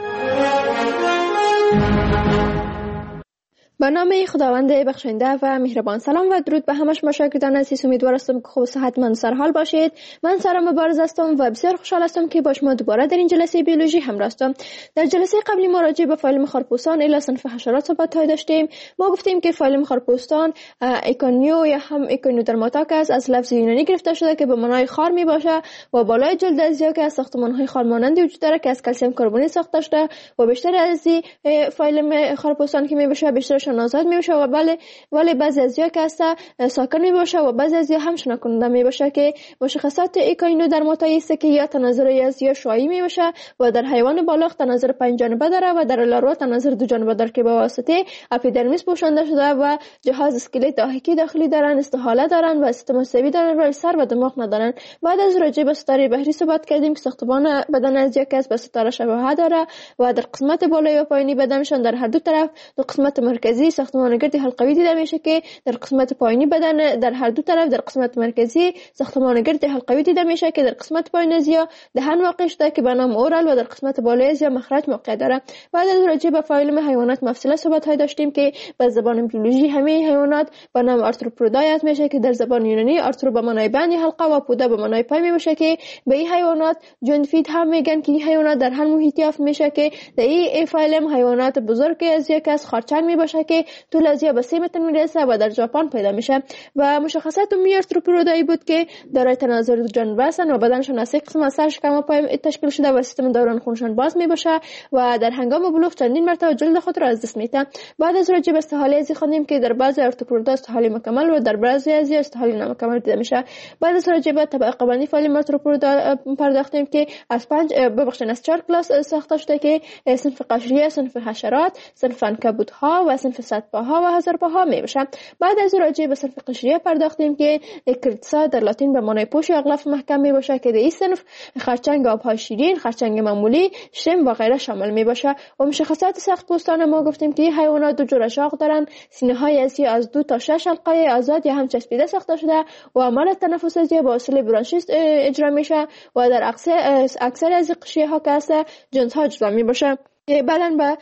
به نام خداوند بخشنده و مهربان. سلام و درود به همه شما شاگردان عزیز. امیدوار هستم که خوب و صحتمند سر حال باشید. من سارا مبارز هستم و بسیار خوشحال هستم که با شما دوباره در این جلسه بیولوژی همراه هستم. در جلسه قبلی ما راجع به فایلم خارپوستان الی صنف حشرات صحبت داشتیم. ما گفتیم که فایلم خارپوستان ایکونیو یا هم ایکونیودرماتاکس از لفظ یونانی گرفته شده که به معنای خار می باشه و بالای جلد ازیا که از ساختمان‌های خارمانندی وجود داره که از کلسیم کربونی ساخته شده و بیشتر از این فایلم خارپوستان که می باشه بیشترش نازاد می باشه و بله ولی بعضی ازیا که هست ساکن می باشه و بعضی ازیا هم شنا کننده می باشه که مشخصات ایکونیودرماتایی است که یا تناظر ازیا شویی می باشه و در حیوان بالغ تناظر پنج جانبه داره و در لاروا تناظر دو جانبه داره که به واسطه اپیدرمیس پوشانده شده و جهاز اسکلت داخلی داخلی دارن، استحاله دارن و سیستم عصبی دارن، روی سر و دماغ ندارن. بعد از راجع به ستاره بحری صحبت کردیم که ساختمان بدن ازیا که به ستاره شباهت داره و در قسمت بالایی و پایینی بدنشان در هر دو طرف دو قسمت مرکزی ساختمان گرد حلقوی دیده میشه که در قسمت پایینی بدن در هر دو طرف در قسمت مرکزی ساختمان گرد حلقوی دیده میشه که در قسمت پایین ازیا دهن واقع شده که به نام اورال و در قسمت بالای ازیا مخرج موقع داره. بعد از راجع به فایلم حیوانات مفصله صحبت های داشتیم که به زبان بیولوژی همه حیوانات به نام آرتروپودا یاد میشه که در زبان یونانی آرترو به معنای بند حلقه و پودا به معنای پای میشه که به این حیوانات جوینت هم میگن که این حیوانات در هر محیط یافت میشه که در این فایلم حیوانات بزرگ ازیا که از خارچنگ میباشه که طول ازیا به سه متر میرسه و در ژاپن پیدا میشه و مشخصات می آرتروپودایی بود که دارای تناظر دو جانبه هستند و بدنشون از سه قسم از سر شکم و پای تشکیل شده و سیستم دوران خونشان باز میباشه و در هنگام بلوغ چندین مرتبه جلد خود را از دست میدن. بعد از راجع به استحاله ازی خوندیم که در بعضی آرتروپودا استحاله مکمل و در بعضی ازی استحاله نامکمل دیده میشه. بعد از راجع به طبقه بندی فایل آرتروپودا پرداختیم که از پنج ببخشید از چهار کلاس ساخته شده که صنف قشریه، صنف حشرات، صنف عنکبوت‌ها و صنف صدپاها و هزارپاها میباشن. بعد از راجع به صنف قشریه پرداختیم که کریتسا در لاتین به معنای پوش یا اغلاف محکم میباشه که در این صنف خرچنگ آبهای شیرین، خرچنگ معمولی، شرم و غیره شامل میباشه. و مشخصات سخت پوستان ما گفتیم که حیوانات دو جور اشاق دارن، سینه های ازی از دو تا شش حلقه آزاد یا هم چسبیده ساخته شده و عمل تنفس ازی با وسیله برانشیست اجرا میشه و در اکثر اکثر از قشریه ها که هست جنس ها جدا میباشه. بعداً به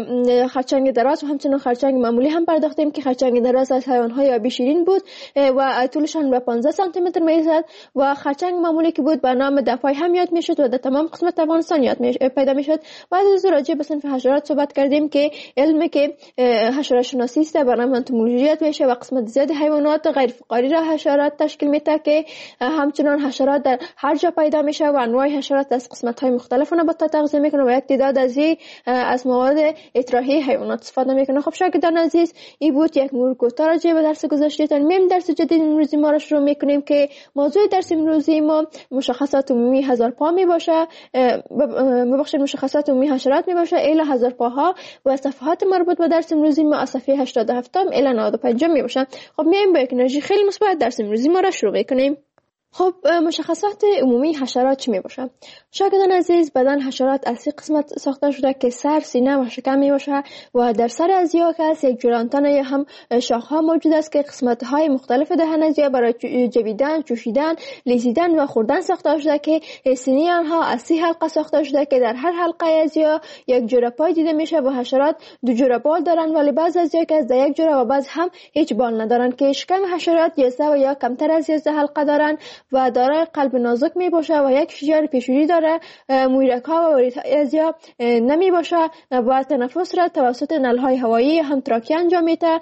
خرچنگ دراز و همچنین خرچنگ معمولی هم پرداختیم که خرچنگ دراز از حیوان‌های آبی شیرین بود و طولشان به پانزده سانتی متر میرسد و خرچنگ معمولی که بود به نام دفای هم یاد میشد و در تمام قسمت افغانستان یاد میشد پیدا میشد. بعد از راجع به صنف حشرات صحبت کردیم که علمی که حشره شناسی است به نام انتومولوژی یاد میشه و قسمت زیادی حیوانات غیر فقاری را حشرات تشکیل میده که همچنین حشرات در هر جا پیدا میشه و انواع حشرات از قسمت‌های مختلف نباتات تغذیه میکنه و یک تعداد از از مواد اطراحی حیوانات استفاده میکنه. خب شاگردان عزیز این بود یک مرور کوتاه راجع به درس گذشته. میم درس جدید امروزی ما را شروع میکنیم که موضوع درس امروزی ما مشخصات عمومی هزارپا می باشه، ببخشید مشخصات عمومی حشرات می باشه الی هزارپاها و صفحات مربوط به درس امروزی ما از صفحه هشتاد و هفت الی نود و پنج می باشه. خب میایم با یک انرژی خیلی مثبت درس امروزی ما را شروع میکنیم. خب مشخصات عمومی حشرات چی می باشه؟ شاگردان عزیز، بدن حشرات از سه قسمت ساخته شده که سر، سینه و شکم می باشه و در سر از یا کس یک جور آنتن یا هم شاخ ها موجود است که قسمت های مختلف دهن از یا برای جویدن، چوشیدن، لیزیدن و خوردن ساخته شده که سینه آنها از سه حلقه ساخته شده که در هر حلقه از یا یک جور پای دیده میشه و حشرات دو جور بال دارن، ولی بعض از یا کس در یک جور و بعض هم هیچ بال ندارن که شکم حشرات یازده و یا کمتر از یازده حلقه دارن و دارای قلب نازک می باشه و یک شجر پیشوری داره. مویرک ها و وریدهای از یا نمی باشه و تنفس را توسط نلهای هوایی هم تراکی انجام میده.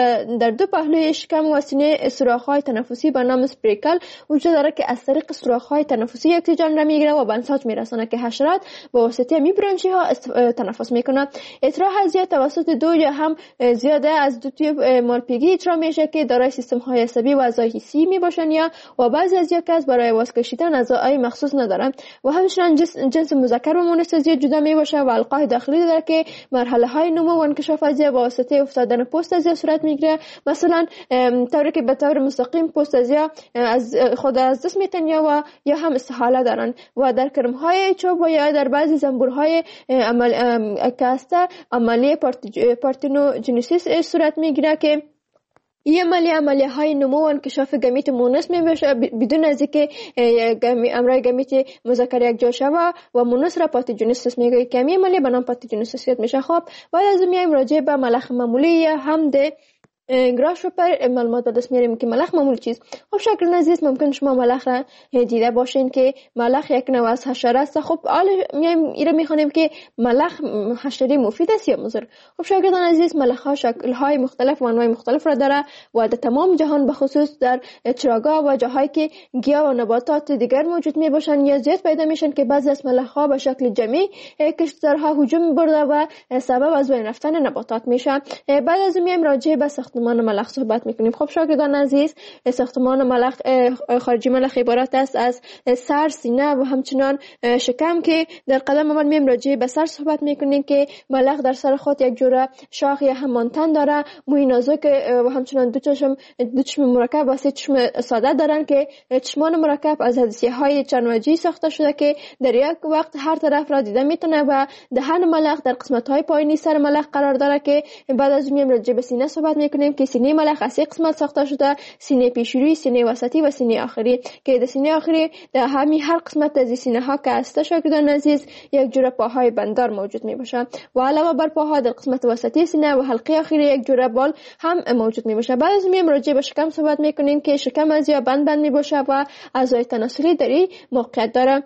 در دو پهلوی شکم و سینه سوراخ های تنفسی به نام اسپریکل وجود داره که از طریق سوراخ های تنفسی اکسیژن را میگیره و به انساج میرسونه که حشرات با واسطه می برانشی ها تنفس میکنه. اطراح از یا توسط دو یا هم زیاده از دو تیوب مالپیگی اطراح میشه که دارای سیستم های عصبی و اعضای حسی می باشن یا و بعضی از یا کس برای واس کشیدن اعضای مخصوص ندارن و همچنین جنس, جنس مذکر و مؤنث از یا جدا می باشه و القای داخلی داره که مرحله های نمو و انکشاف از یا با واسطه افتادن پوست از یا صورت میگیره. مثلا طوری که به طور مستقیم پوست از یا از خود از دست میتن یا و یا هم استحاله دارن و در کرم های چوب و یا در بعضی زنبورهای عمل کاسته عملیه پارتنوجنسیس صورت میگیره که این عملیه عملیه های نمو و انکشاف گمیت مونس می باشه بدون از اینکه امرای گمیت مذکر یک جا شوه و مونس را پاتوژنسیس میگه که این عملیه به نام پاتوژنسیس میشه. خب بعد از میایم راجع به ملخ معمولی یا هم ده گراش رو پر معلومات به دست میاریم که ملخ معمولی چیز. خب شاگردان عزیز، ممکن شما ملخ را دیده باشین که ملخ یک نوع از حشره است. خب حالا میایم ایره میخوانیم که ملخ حشره مفید است یا مضر. خب شاگردان عزیز، ملخ ها شکل های مختلف و انواع مختلف را داره و در تمام جهان به خصوص در چراگاه و جاهایی که گیاه و نباتات دیگر موجود می باشن یا زیاد پیدا میشن که بعضی از ملخ ها به شکل جمعی کشتزارها هجوم برده و سبب از بین رفتن نباتات میشن. بعد از میایم راجع به ساختمان ملخ صحبت میکنیم. خب شاگردان عزیز، ساختمان ملخ خارجی ملخ عبارت است از سر، سینه و همچنان شکم که در قدم اول میایم راجع به سر صحبت میکنیم که ملخ در سر خود یک جوره شاخ یا هم مانتن داره، موی نازک و همچنان دو چشم دو چشم مرکب و سه چشم ساده دارن که چشمان مرکب از حدیثی های چند وجهی ساخته شده که در یک وقت هر طرف را دیده میتونه و دهن ملخ در قسمت های پایینی سر ملخ قرار داره که بعد از میایم راجع به سینه صحبت میکنیم که سینه ملخ از سه قسمت ساخته شده: سینه پیشروی، سینه وسطی و سینه آخری که در سینه آخری در همین هر قسمت از سینه ها که است شاگردان عزیز یک جوره پاهای بندار موجود می باشه و علاوه بر پاها در قسمت وسطی سینه و حلقه آخری یک جوره بال هم موجود می باشه. بعد از میایم راجع به شکم صحبت میکنیم که شکم از یا بند بند می باشه و اعضای تناسلی در این موقعیت داره.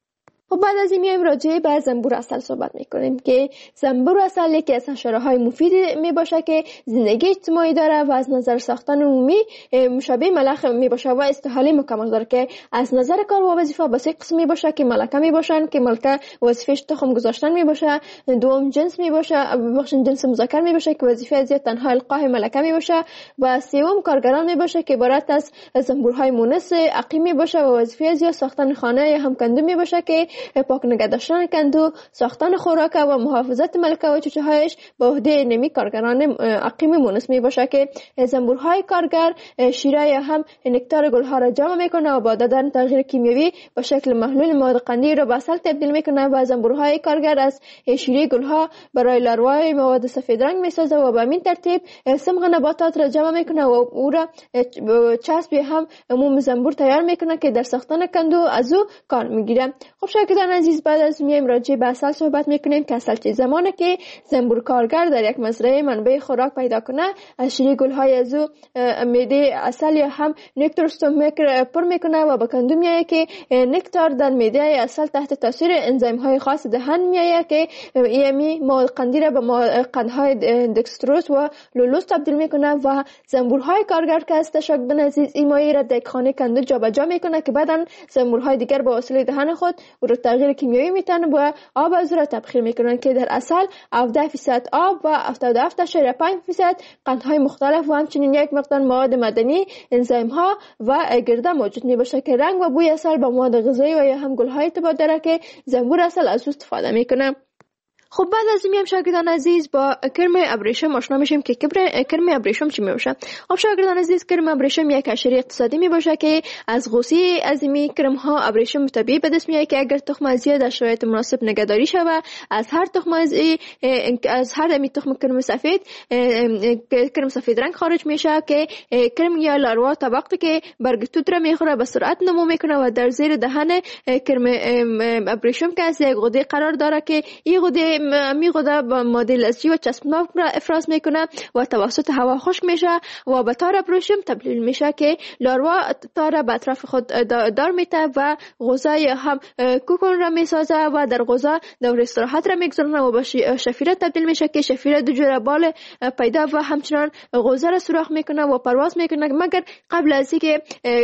و بعد از این میایم راجع به زنبور عسل صحبت میکنیم که زنبور عسل یکی از حشره های مفید می باشه که زندگی اجتماعی داره و از نظر ساختن عمومی مشابه ملخ می باشه و استحاله مکمل داره که از نظر کار و وظیفه به سه قسم می باشه که ملکه می باشن که ملکه وظیفش تخم گذاشتن می باشه، دوم جنس می باشه بخشن جنس مذکر می باشه که وظیفه از تنها القاح ملکه می باشه و سوم کارگران می باشه که عبارت از زنبورهای مونس عقیم می باشه و وظیفه از ساختن خانه یا هم کندو می باشه که پاک نگه داشتن کندو، ساختن خوراک و محافظت ملکه و چوچه هایش به عهده نمی کارگران عقیم مونس می باشه که زنبورهای کارگر شیره یا هم نکتار گلها را جمع میکنه و با دادن تغییر کیمیایی به شکل محلول مواد قندی را به عسل تبدیل میکنه و زنبورهای کارگر از شیره گلها برای لاروای مواد سفید رنگ میسازه و به همین ترتیب سمغ نباتات را جمع میکنه و او را چسب هم عموم زنبور تیار میکنه که در ساختن کندو از او کار میگیره. خب شاگردان عزیز، بعد از میایم راجع به عسل صحبت میکنیم که عسل چه زمانه که زنبور کارگر در یک مزرعه منبع خوراک پیدا کنه از شیره گلهای از او معده عسل یا هم نکتار استومک پر میکنه و به کندو میایه که نکتار در معده عسل تحت تاثیر انزیم های خاص دهن میایه که یمی مواد قندی را به قندهای دکستروز و لولوز تبدیل میکنه و زنبورهای کارگر که است شاگردان عزیز این مایع را در خانه کندو جابجا میکنه که بعداً زنبورهای دیگر با وسیله دهن خود او را تغییر کیمیایی میتن و آب از را تبخیر میکنن که در عسل هفده درصد آب و هفتاد و هفت اشاریه پنج درصد قندهای مختلف و همچنین یک مقدار مواد معدنی، انزیم ها و گرده موجود میباشه که رنگ و بوی عسل با مواد غذایی و یا هم گلهای ارتباط داره که زنبور عسل از او استفاده میکنه. خب بعد از این شاگردان عزیز با کرم ابریشم آشنا میشیم که کرم ابریشم چی میباشه. خب شاگردان عزیز، کرم ابریشم یک حشره اقتصادی میباشه که از غوصه از این کرم ها ابریشم طبیعی به دست میاد که اگر تخم از در شرایط مناسب نگهداری شود از هر تخم از از هر می تخم کرم سفید کرم سفید رنگ خارج میشه که کرم یا لاروا تا وقتی که برگ توت را میخوره به سرعت نمو میکنه و در زیر دهن کرم ابریشم که از یک غده قرار داره که این غده می غده با ماده لزجی و چسبناک را افراز میکنه و توسط هوا خشک میشه و به تار ابریشم تبدیل میشه که لاروا تار به اطراف خود دار میته و غذای هم کوکون را میسازه و در غذا دور استراحت را میگذارونه و به شفیره تبدیل میشه که شفیره دو جوره بال پیدا و همچنان غذا را سوراخ میکنه و پرواز میکنه. مگر قبل از اینکه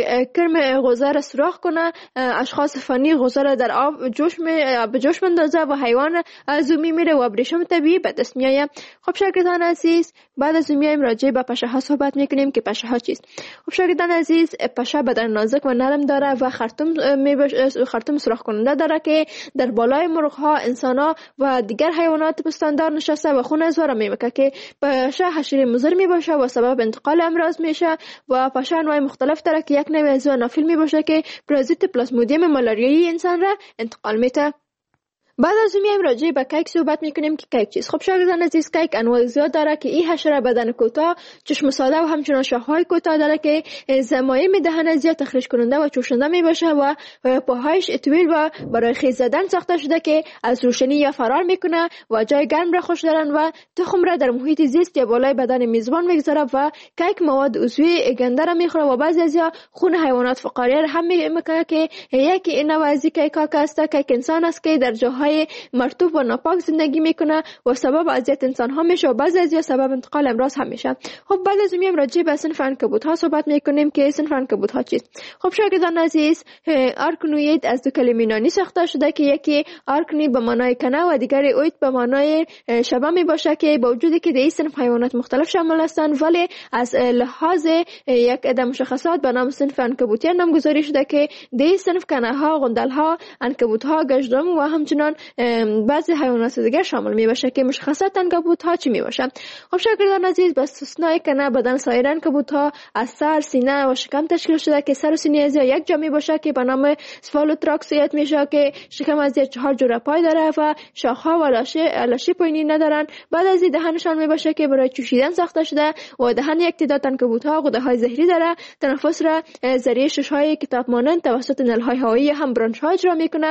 کرم غذا را سوراخ کنه اشخاص فنی غذا را در آب جوش می به جوش میندازه و حیوان از او میمیره و ابریشم طبیعی به دست میآید. خب شاگردان عزیز، بعد از میایم راجع به پشه ها صحبت میکنیم که پشه ها چیست. خب شاگردان عزیز، پشه بدن نازک و نرم داره و خرطوم میباش خرطوم سوراخ کننده داره که در بالای مرغ ها، انسان ها و دیگر حیوانات پستاندار نشسته و خون از وره میمکه که پشه حشره مضر میباشه و سبب انتقال امراض میشه و پشه انواع مختلف داره که یک نوع از انافیل میباشه که پرازیت پلاسمودیوم مالاریایی انسان را انتقال میده. بعد از میایم راجع به کیک صحبت میکنیم که کیک چیست. خب شاگردان عزیز، کیک انواع زیاد داره که این حشره بدن کوتاه، چشم ساده و همچنان شاخهای کوتاه داره که زمایم دهن زیاد تخریش کننده و چوشنده میباشه و پاهایش طویل و برای خیز زدن ساخته شده که از روشنی یا فرار میکنه و جای گرم را خوش دارن و تخم را در محیط زیست یا بالای بدن میزبان میگذاره و کیک مواد عضوی گنده را میخوره و بعضی ازیا خون حیوانات فقاریه را هم میکنه که یکی این نوع از کیک ها هست که انسان است که در جاهای مرطوب و ناپاک زندگی میکنه و سبب اذیت انسان ها میشه و بعضی از سبب انتقال امراض هم میشه. خب بعد از میایم راجع به صنف عنکبوت ها صحبت میکنیم که صنف عنکبوت ها چیست. خب شاگردان عزیز، آرکنوید از دو کلمه یونانی ساخته شده که یکی آرکنی به معنای کنه و دیگری اوید به معنای شبه میباشه که با وجودی که در این صنف حیوانات مختلف شامل هستند ولی از لحاظ یک عده مشخصات به نام صنف عنکبوتی نامگذاری شده که در این صنف کنه ها، غندل ها، عنکبوت ها، گژدم و همچنان بعضی حیوانات دیگر شامل می باشه که مشخصات عنکبوت ها چی می باشه. خب شاگردان عزیز، به استثنای کنه بدن سایر عنکبوت ها از سر، سینه و شکم تشکیل شده که سر و سینه از یک جا می باشه که به نام سفالوتراکسیت میشه که شکم از چهار جوره پای داره و شاخ ها و لاشه لاشه پایینی ندارن. بعد از این دهنشان می باشه که برای چوشیدن ساخته شده و دهن یک تعداد عنکبوت ها غده های زهری داره. تنفس را ذریعه شش های کتاب مانند توسط نل های هوایی هم برانش ها اجرا میکنه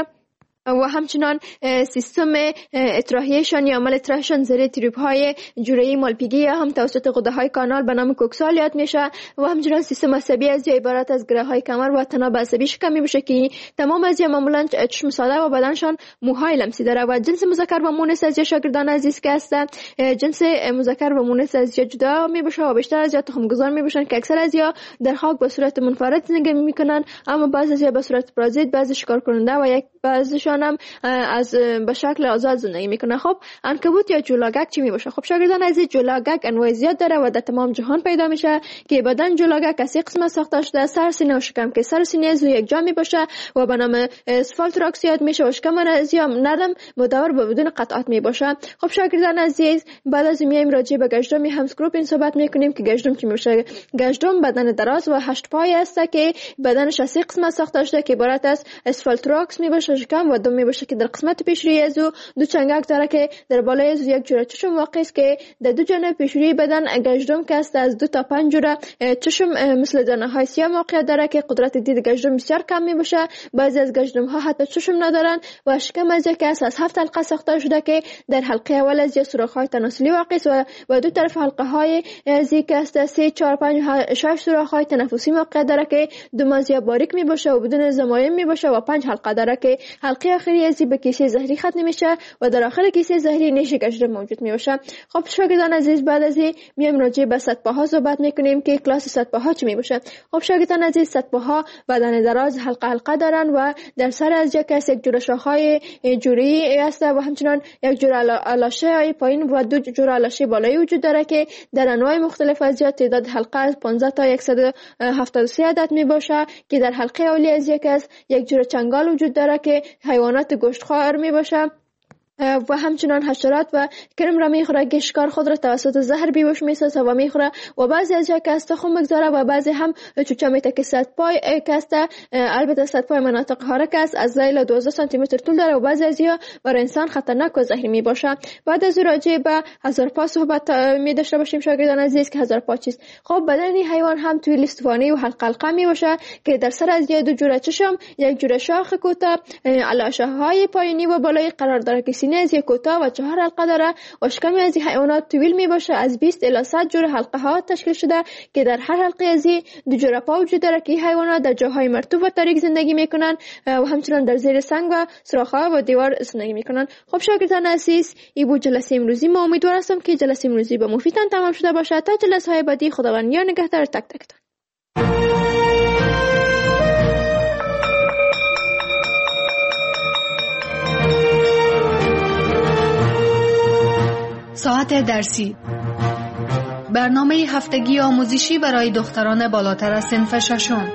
و همچنان سیستم اطراحیشان یا عمل اطراحشان زیر تریب های جوره مالپیگی یا هم توسط غده های کانال به نام کوکسال یاد میشه و همچنان سیستم عصبی از عبارت از گره های کمر و تناب عصبی شکم میشه که تمام از معمولا چشم ساده و بدنشان موهای لمسی داره و جنس مذکر و مؤنث از شاگردان عزیز که هست جنس مذکر و مؤنث از جدا میباشه و بیشتر از تخم گذار میباشن که اکثر از یا در خاک به صورت منفرد زندگی میکنن، اما بعضی از به صورت پرازیت، بعضی شکار کننده و یک بعضیشان هم از به شکل آزاد زندگی میکنه. خب عنکبوت یا جولاگک چی میباشه؟ خب شاگردان عزیز، جولاگک انواع زیاد داره و در تمام جهان پیدا میشه که بدن جولاگک از سه قسمت ساخته شده: سر، سینه و شکم که سر و سینه از یک جا میباشه و به نام اسفالتراکسیات میشه و شکم از یا نرم مدور و بدون قطعات میباشه. خب شاگردان عزیز، بعد از میایم راجع به گژدم همسکروپین صحبت میکنیم که گژدم چی میشه. گژدم بدن دراز و هشت پای است که بدنش از سه قسمت ساخته شده که عبارت از اسفالتراکس میباشه، شکم و دم میباشه که در قسمت پیشروی از او دو چنگک داره که در بالای از یک جوره چشم واقع است که در دو جانب پیشروی بدن گژدم که است از دو تا پنج جوره چشم مثل دانه های سیاه واقع داره که قدرت دید گژدم بسیار کم میباشه. بعضی از گژدم ها حتی چشم ندارن و شکم از یک است از هفت حلقه ساخته شده که در حلقه اول از یک سوراخ های تناسلی واقع است و و دو طرف حلقه های از یک است سه چهار پنج شش سوراخ های تنفسی واقع داره که دو مازیه باریک میباشه و بدون زمایم میباشه و پنج حلقه داره که حلقه آخری از به کیسه زهری ختم میشه و در آخر کیسه زهری نیش گژدم موجود میشه. خب شاگردان عزیز، بعد از این میایم راجع به صدپاها صحبت میکنیم که کلاس صدپاها چی میباشه. خب شاگردان عزیز، صدپاها بدن دراز حلقه حلقه دارن و در سر از یک کس یک جوره شاخهای جوری است و همچنان یک جوره لاشه پایین و دو جوره لاشه بالایی وجود داره که در انواع مختلف از تعداد حلقه از پانزده تا صد و هفتاد و سه عدد میباشه که در حلقه اولی از یک است یک جوره چنگال وجود داره که حیوانات گوشتخوار می باشه و همچنان حشرات و کرم را میخوره که شکار خود را توسط زهر بیهوش میسازه و میخوره و بعضی از جا که استخوان بگذاره و بعضی هم چوچه میته که صد پای کسته. البته صد پای مناطق حرکت است، از زیل دوازده سانتی متر طول داره و بعضی از جا برای انسان خطرناک و زهری می باشه. بعد از راجع به هزار پا صحبت می داشته باشیم شاگردان عزیز که هزار پا چیست. خب بدن این حیوان هم توی لیستوانی و حلقه حلقه می باشه که در سر از دو جوره چشم، یک جوره شاخ کوتاه، علاشه های پایینی و بالایی قرار داره که سینه از یک کوتاه و چهار حلقه داره و شکم از این حیوانات طویل می باشه. از بیست الی صد جوره حلقه ها تشکیل شده که در هر حلقه از دو جوره پا وجود داره که این حیوانات در جاهای مرطوب و تاریک زندگی میکنن و همچنان در زیر سنگ و سوراخ‌ها و دیوار زندگی میکنن. خب شاگردان عزیز، این بود جلسه امروزی. ما امیدوار هستم که جلسه امروزی به مفیدتان تمام شده باشه. تا جلسه های بعدی خداوند یار نگهدار تک تکتان. ساعت درسی، برنامه هفتگی آموزشی برای دختران بالاتر از صنف ششم.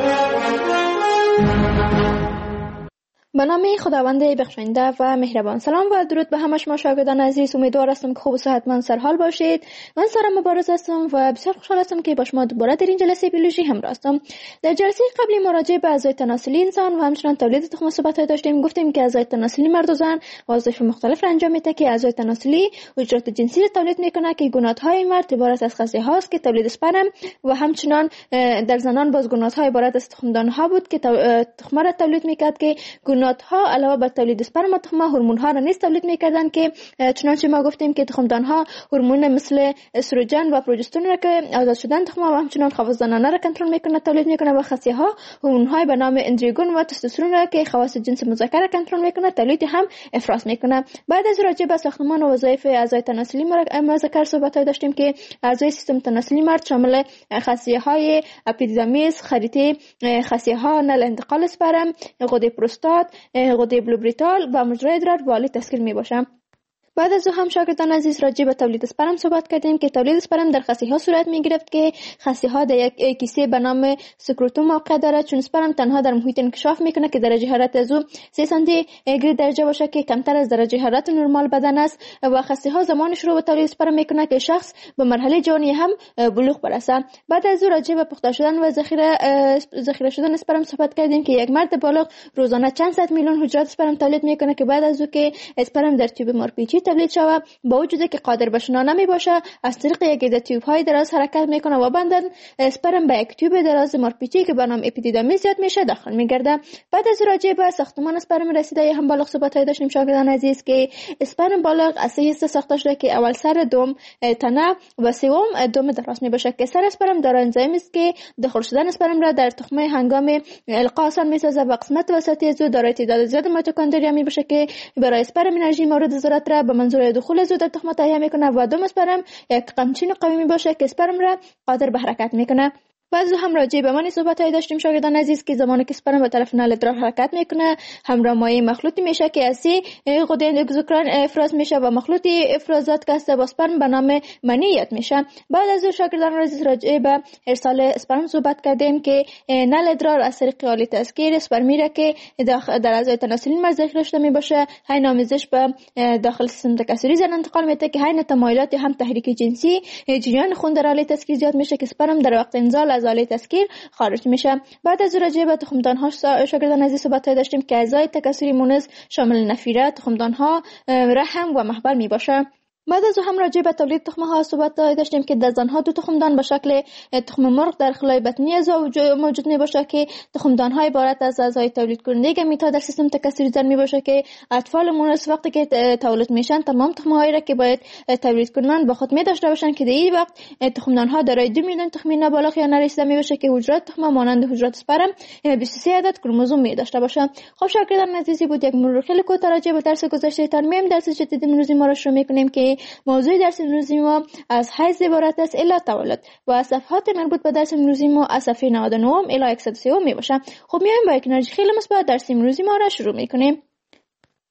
به نام خداوند بخشنده و مهربان. سلام و درود به همه شما شاگردان عزیز. امیدوار هستم که خوب و صحتمند سرحال باشید. من سارا مبارز هستم و بسیار خوشحال هستم که با شما دوباره در این جلسه بیولوژی همراه هستم. در جلسه قبلی مراجعه به اعضای تناسلی انسان و همچنین تولید تخم صحبت داشتیم. گفتیم که اعضای تناسلی مرد و زن وظایف مختلف را انجام میده که اعضای تناسلی حجرات جنسی را تولید میکنه که گونات‌های مرد عبارت از خصیه هاست که تولید اسپرم و همچنین در زنان باز گونات‌ها عبارت از تخمدان‌ها بود که تخم را تولید میکرد که ها علاوه بر تولید اسپرم و تخم هورمون ها را نیز تولید میکردن که چنانچه ما گفتیم که تخمدان ها هورمون مثل استروژن و پروژسترون را که آزاد شدن تخم و همچنین خواص را کنترل میکنه تولید میکنه و خصیه ها هورمون های به نام اندروژن و تستوسترون را که خواص جنس مذکر را کنترل میکنه تولید هم افراز میکنه. بعد از راجع به ساختمان و وظایف اعضای تناسلی مذکر صحبت داشتیم که اعضای سیستم تناسلی مرد شامل خصیه های اپیدیدامیس، خریطه خصیه ها نل انتقال اسپرم، غده پروستات، غده بلوبریتال و مجرای ادرار والی تشکیل می باشم. بعد از او هم شاگردان عزیز راجع به تولید اسپرم صحبت کردیم که تولید اسپرم در خصیه ها صورت می گرفت که خصیه ها در یک کیسه به نام سکروتوم واقع دارد، چون اسپرم تنها در محیط انکشاف میکنه که درجه حرارت از او سه سانتی گراد درجه باشه که کمتر از درجه حرارت نرمال بدن است و خصیه ها زمان شروع به تولید اسپرم میکنه که شخص به مرحله جوانی هم بلوغ برسه. بعد از او راجع به پخته شدن و ذخیره ذخیره شدن اسپرم صحبت کردیم که یک مرد بالغ روزانه چند صد میلیون حجرات اسپرم تولید میکنه که بعد از او که اسپرم در تیوب مارپیچی تولید شود با وجودی که قادر به شنا نمی باشه از طریق یک عده تیوب های دراز حرکت میکنه و بعداً اسپرم به یک تیوب دراز مارپیچی که به نام اپیدیدامیس زیاد میشه داخل میگرده. بعد از راجع به ساختمان اسپرم رسیده هم بالغ صحبت های داشتیم شاگردان عزیز که اسپرم بالغ از سه حصه ساخته شده که اول سر، دوم تنه و سوم دم دراز می باشه که سر اسپرم دارای انزیم است که داخل شدن اسپرم را در تخمه هنگام القا آسان میسازه و قسمت وسطی از او دارای تعداد زیاد میتوکندریا می باشه که برای اسپرم انرژی مورد ضرورت را به منظور دخول از او در تخم تهیه میکنه و دم اسپرم یک قمچین قوی می باشه که اسپرم را قادر به حرکت میکنه. بعض هم راجع به من صحبت های داشتیم شاگردان عزیز که زمانی که اسپرم به طرف نل ادرار حرکت میکنه همراه مایع مخلوطی میشه که از غده اندوکراین افراز میشه و مخلوطی افرازات که با اسپرم به نام منیت میشه. بعد از شاگردان عزیز راجع به ارسال اسپرم صحبت کردیم که نل ادرار از طریق آله تسکیر اسپرمی را که در اعضای تناسلی مرد ذخیره شده میباشه حین آمیزش به داخل سیستم تکثری زن انتقال میده که حین تمایلات هم تحریک جنسی جریان خون در آله تسکیر زیاد میشه که اسپرم در وقت انزال از آله تسکیر خارج میشه. بعد از راجع به تخمدان ها شاگردان عزیز صحبت داشتیم که اعضای تکثری مونس شامل نفیره، تخمدان ها، رحم و محبل می باشه. بعد از هم راجع به تولید تخم ها صحبت داشتیم که در زنها دو تخمدان به شکل تخم مرغ در خلای بطنی از موجود می باشه که تخمدان های عبارت از اعضای تولید کننده گمیت ها در سیستم تکثری زن می باشه که اطفال مونس وقتی که تولد میشن تمام تخم هایی را که باید تولید کنن با خود می داشته باشن که در این وقت تخمدان ها دارای دو میلیون تخمین نابالغ یا نرسیده می باشه که حجرات تخم مانند حجرات اسپرم بیست و سه عدد کروموزوم می داشته باشه. خب شاگردان عزیزی بود یک مرور خیلی کوتاه راجع به درس گذشته تان میم درس جدید امروزی ما را شروع می‌کنیم که موضوع درس امروزی ما از حیض عبارت است الی تولد و از صفحات مربوط به درس امروزی ما از صفحه نود و نه الی صد و سه می باشه. خب میایم با یک انرژی خیلی مثبت درس امروزی ما را شروع می‌کنیم.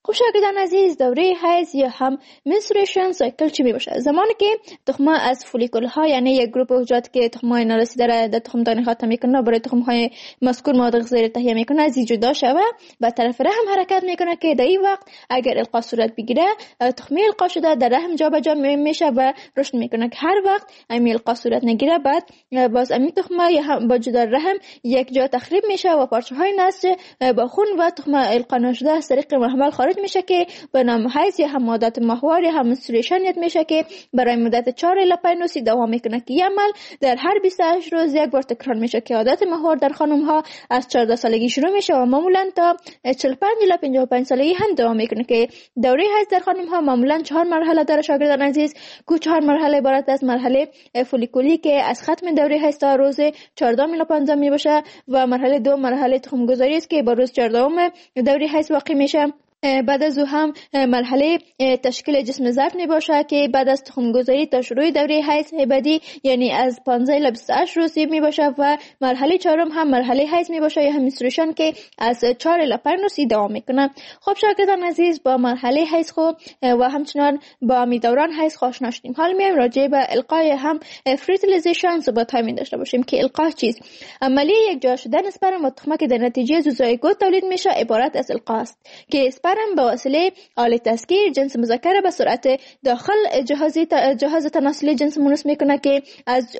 خب شاگردان عزیز، دوره حیض یا هم منستریشن سایکل چی می باشه؟ زمانی که تخم از فولیکول ها، یعنی یک گروه حجرات که تخم های نارسیده را در تخم دانی خاتم میکنه برای تخم های مذکور مواد غذایی تهیه میکنه، از این جدا شوه و طرف رحم حرکت میکنه که در این وقت اگر القا صورت بگیره تخمی القا شده در رحم جابجا میشه و رشد میکنه. که هر وقت امی القا صورت نگیره بعد باز امی تخم یا هم با جدا رحم یک جا تخریب میشه و پارچه های نسج با خون و تخم القا نشده از طریق محمل خارج میشه که به نام حیض یا هم عادت ماهوار یا هم منستریشن یاد میشه که برای مدت چهار الی پنج روز دوام میکنه که این عمل در هر بیست و هشت روز یک بار تکرار میشه که عادت ماهوار در خانم ها از چهارده سالگی شروع میشه و معمولا تا چهل و پنج الی پنجاه و پنج سالگی هم دوام میکنه که دوره حیض در خانم ها معمولا چهار مرحله داره شاگردان عزیز. کو چهار مرحله عبارت از مرحله فولیکولی که از ختم دوره حیض تا روز چهارده الی پانزده می باشه و مرحله دو مرحله تخم گذاری است که با روز چهارده دوره حیض واقع میشه. بعد از او هم مرحله تشکیل جسم ظرف می باشه که بعد از تخم گذاری تا شروع دوره حیض بعدی یعنی از پانزده الی بیست و هشت روز می باشه و مرحله چهارم هم مرحله حیض می باشه یا هم منستریشن که از چهار الی پنج روز دوام میکنه. خب شاگردان عزیز، با مرحله حیض خو و همچنان با می دوران حیض آشنا شدیم. حالا میایم راجع به القای هم فرتیلیزیشن صحبت می داشته باشیم که القا چیست؟ عملیه یک جا شدن اسپرم و تخمه که در نتیجه زوزایگوت تولید میشه عبارت از القا است که اسپرم به وسیله آله تسکیر جنس مذکر به سرعت داخل جهازی جهاز تناسلی جنس مونس میکنه که از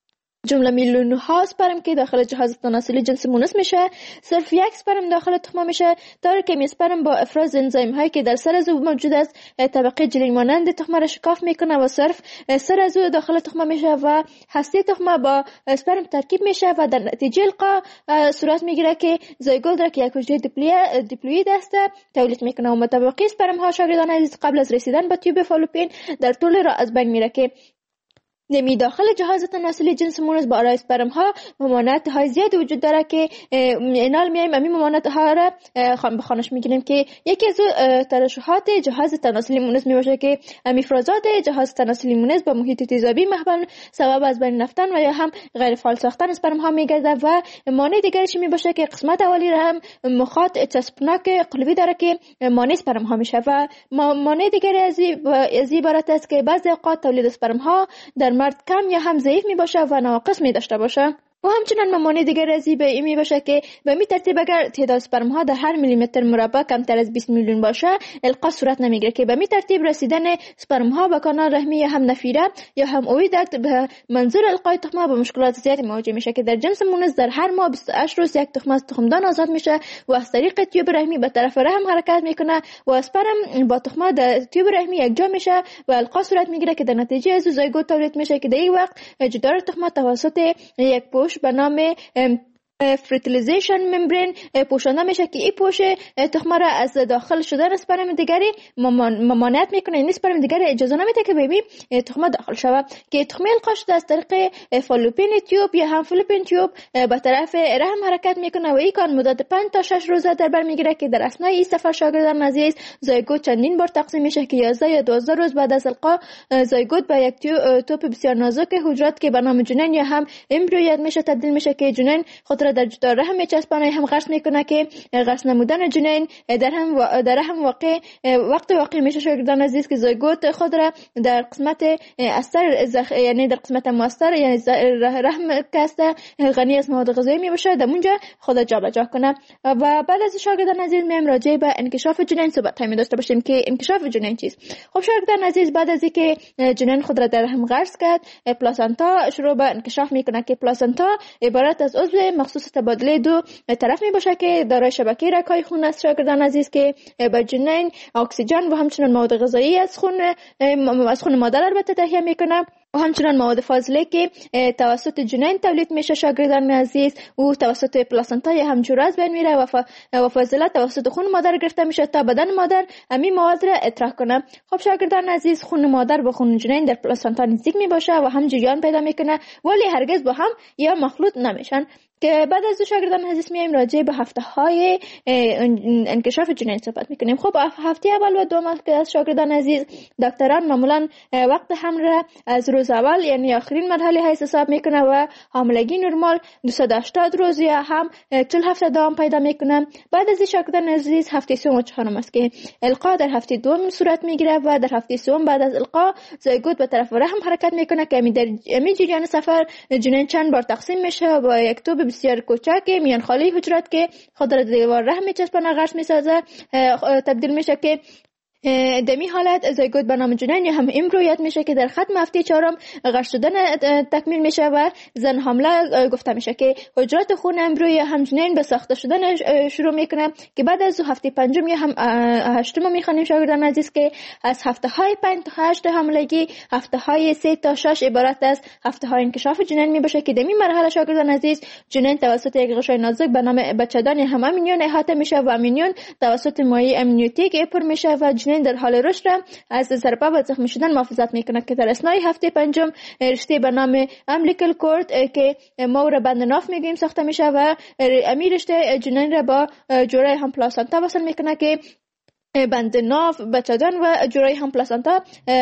جمله میلیون ها اسپرم که داخل جهاز تناسلی جنس مونس میشه صرف یک اسپرم داخل تخمه میشه. طوری که اسپرم با افراز انزیم هایی که در سر از او موجود است طبقه جلی مانند تخمه را شکاف میکنه و صرف سر از او داخل تخمه میشه و هسته تخمه با اسپرم ترکیب میشه و در نتیجه القا صورت میگیره که زایگوت را که یک حجره دیپلوید است تولید میکنه و متبقی اسپرم ها شاگردان عزیز قبل از رسیدن به تیوب فالوپین در طول راه از بین میره که نمی داخل جهاز تناسلی جنس مونس با آرای اسپرم ها ممانعت های زیاد وجود داره که اینال میایم امی ممانعت ها را خان بخانش میگیریم که یکی از ترشحات جهاز تناسلی مونس میباشه که افرازات جهاز تناسلی مونس با محیط تیزابی محبن سبب از بین رفتن و یا هم غیر فعال ساختن اسپرم ها میگرده و مانع دیگرش میباشه که قسمت اولی را هم مخاط چسبناک قلبی داره که مانع اسپرم ها میشه و مانع دیگری از عبارت است که بعضی اوقات تولید اسپرم ها در مرد کم یا هم ضعیف می باشه و ناقص می داشته باشه. و همچنان ممانع دیگر از این می باشه که به می ترتیب اگر تعداد اسپرم ها در هر میلیمتر مربع کمتر از بیست میلیون باشه القا صورت نمیگیره که به می ترتیب رسیدن اسپرم ها به کانال رحمی یا هم نفیره یا هم اوی دکت به منظور القای تخمه به مشکلات زیادی مواجه میشه که در جنس مونس در هر ماه بیست و هشت روز یک تخمه از تخمدان آزاد میشه و از طریق تیوب رحمی به طرف رحم حرکت میکنه و اسپرم با تخمه در تیوب رحمی یک جا میشه و القا صورت میگیره که در نتیجه از زایگوت تولید میشه که در این وقت جدار تخمه توسط یک پوش به نام فرتیلیزیشن ممبرین پوشانده میشه که این پوش تخمه را از داخل شدن اسپرم دیگری ممانعت میکنه. این اسپرم دیگری اجازه نمیده که ببین تخمه داخل شود که تخمه القا شده از طریق فالوپین تیوب یا هم فالوپین تیوب به طرف رحم حرکت میکنه و این کار مدت پنج تا شش روزه در بر میگیره که در اثنای این سفر شاگردان عزیز زایگوت چندین بار تقسیم میشه که یازده یا دوازده روز بعد از القا زایگوت به یک توپ بسیار نازک حجرات که به نام جنین یا هم امبریو میشه تبدیل میشه که جنین خود را در جدار رحم میچسبانه هم غرس میکنه که غرس نمودن جنین در هم و... در هم واقع وقت واقع میشه شاگردان عزیز که زایگوت خود را در قسمت استر زخ... یعنی در قسمت مؤثر یعنی رحم کاسته غنی از مواد غذایی میباشه در اونجا خود جابجا کنه. و بعد از شاگردان عزیز میم راجع به انکشاف جنین صحبت می داشته باشیم که انکشاف جنین چیست. خب شاگردان عزیز بعد از اینکه جنین خود را در رحم غرس کرد پلاسنتا شروع به انکشاف میکنه که پلاسنتا عبارت از عضو مخصوص تبادله دو طرف می باشه که دارای شبکه رگ‌های خون است شاگردان عزیز که به جنین اکسیژن و همچنین مواد غذایی از خون از خون مادر البته تهیه میکنه و همچنان مواد فاضله که توسط جنین تولید میشه شاگردان عزیز و توسط پلاسنتا یا هم جوره از بین میره و, ف... و فاضله توسط خون مادر گرفته میشه تا بدن مادر همین مواد را اطراح کنه. خب شاگردان عزیز خون مادر با خون جنین در پلاسنتا نزدیک میباشه و هم جریان پیدا میکنه ولی هرگز با هم یا مخلوط نمیشن. که بعد از شاگردان عزیز میایم راجع به هفته های انکشاف جنین صحبت میکنیم. خب هفته اول و دوم که از شاگردان عزیز دکتران معمولا وقت حمل را از روز اول یعنی آخرین مرحله حیث حساب میکنه و حاملگی نرمال دویست و هشتاد روز یا هم چهل هفته دوام پیدا میکنه. بعد از شاگردان عزیز هفته سوم و چهارم است که القا در هفته دوم صورت میگیره و در هفته سوم بعد از القا زایگوت به طرف رحم حرکت میکنه که می در می جریان سفر جنین چند بار تقسیم میشه با یک توپ بسیار کوچک میان خالی حجرات که خود را دیوار رحم میچسبانه غش میسازه تبدیل میشه که دمی حالت زایگوت به نام جنین یا هم امبریویت میشه که در ختم هفته چهارم غش شدن تکمیل میشه و زن حامله گفته میشه که حجرات خون امبریو یا هم جنین به ساخته شدن شروع میکنه که بعد از هفته پنجم یا هم هشتم میخوانیم شاگردان عزیز که از هفته های پنج تا هشت حاملگی هفته های سه تا شش عبارت از هفته های انکشاف جنین میباشه که دمی مرحله شاگردان عزیز جنین توسط یک غشای نازک به نام بچه‌دان یا هم امینیون احاطه میشه و امینیون توسط مایع امنیوتیک پر میشه و جنین در حال رشد از ضربه و زخمی شدن محافظت میکنه که در اثنای هفته پنجم رشته به نام امبلیکال کورد که ما را بند ناف میگیم ساخته میشه و امی رشته جنین را با جوره هم پلاسانتا وصل میکنه که بند ناف بچه‌دان و جورای هم پلاسانتا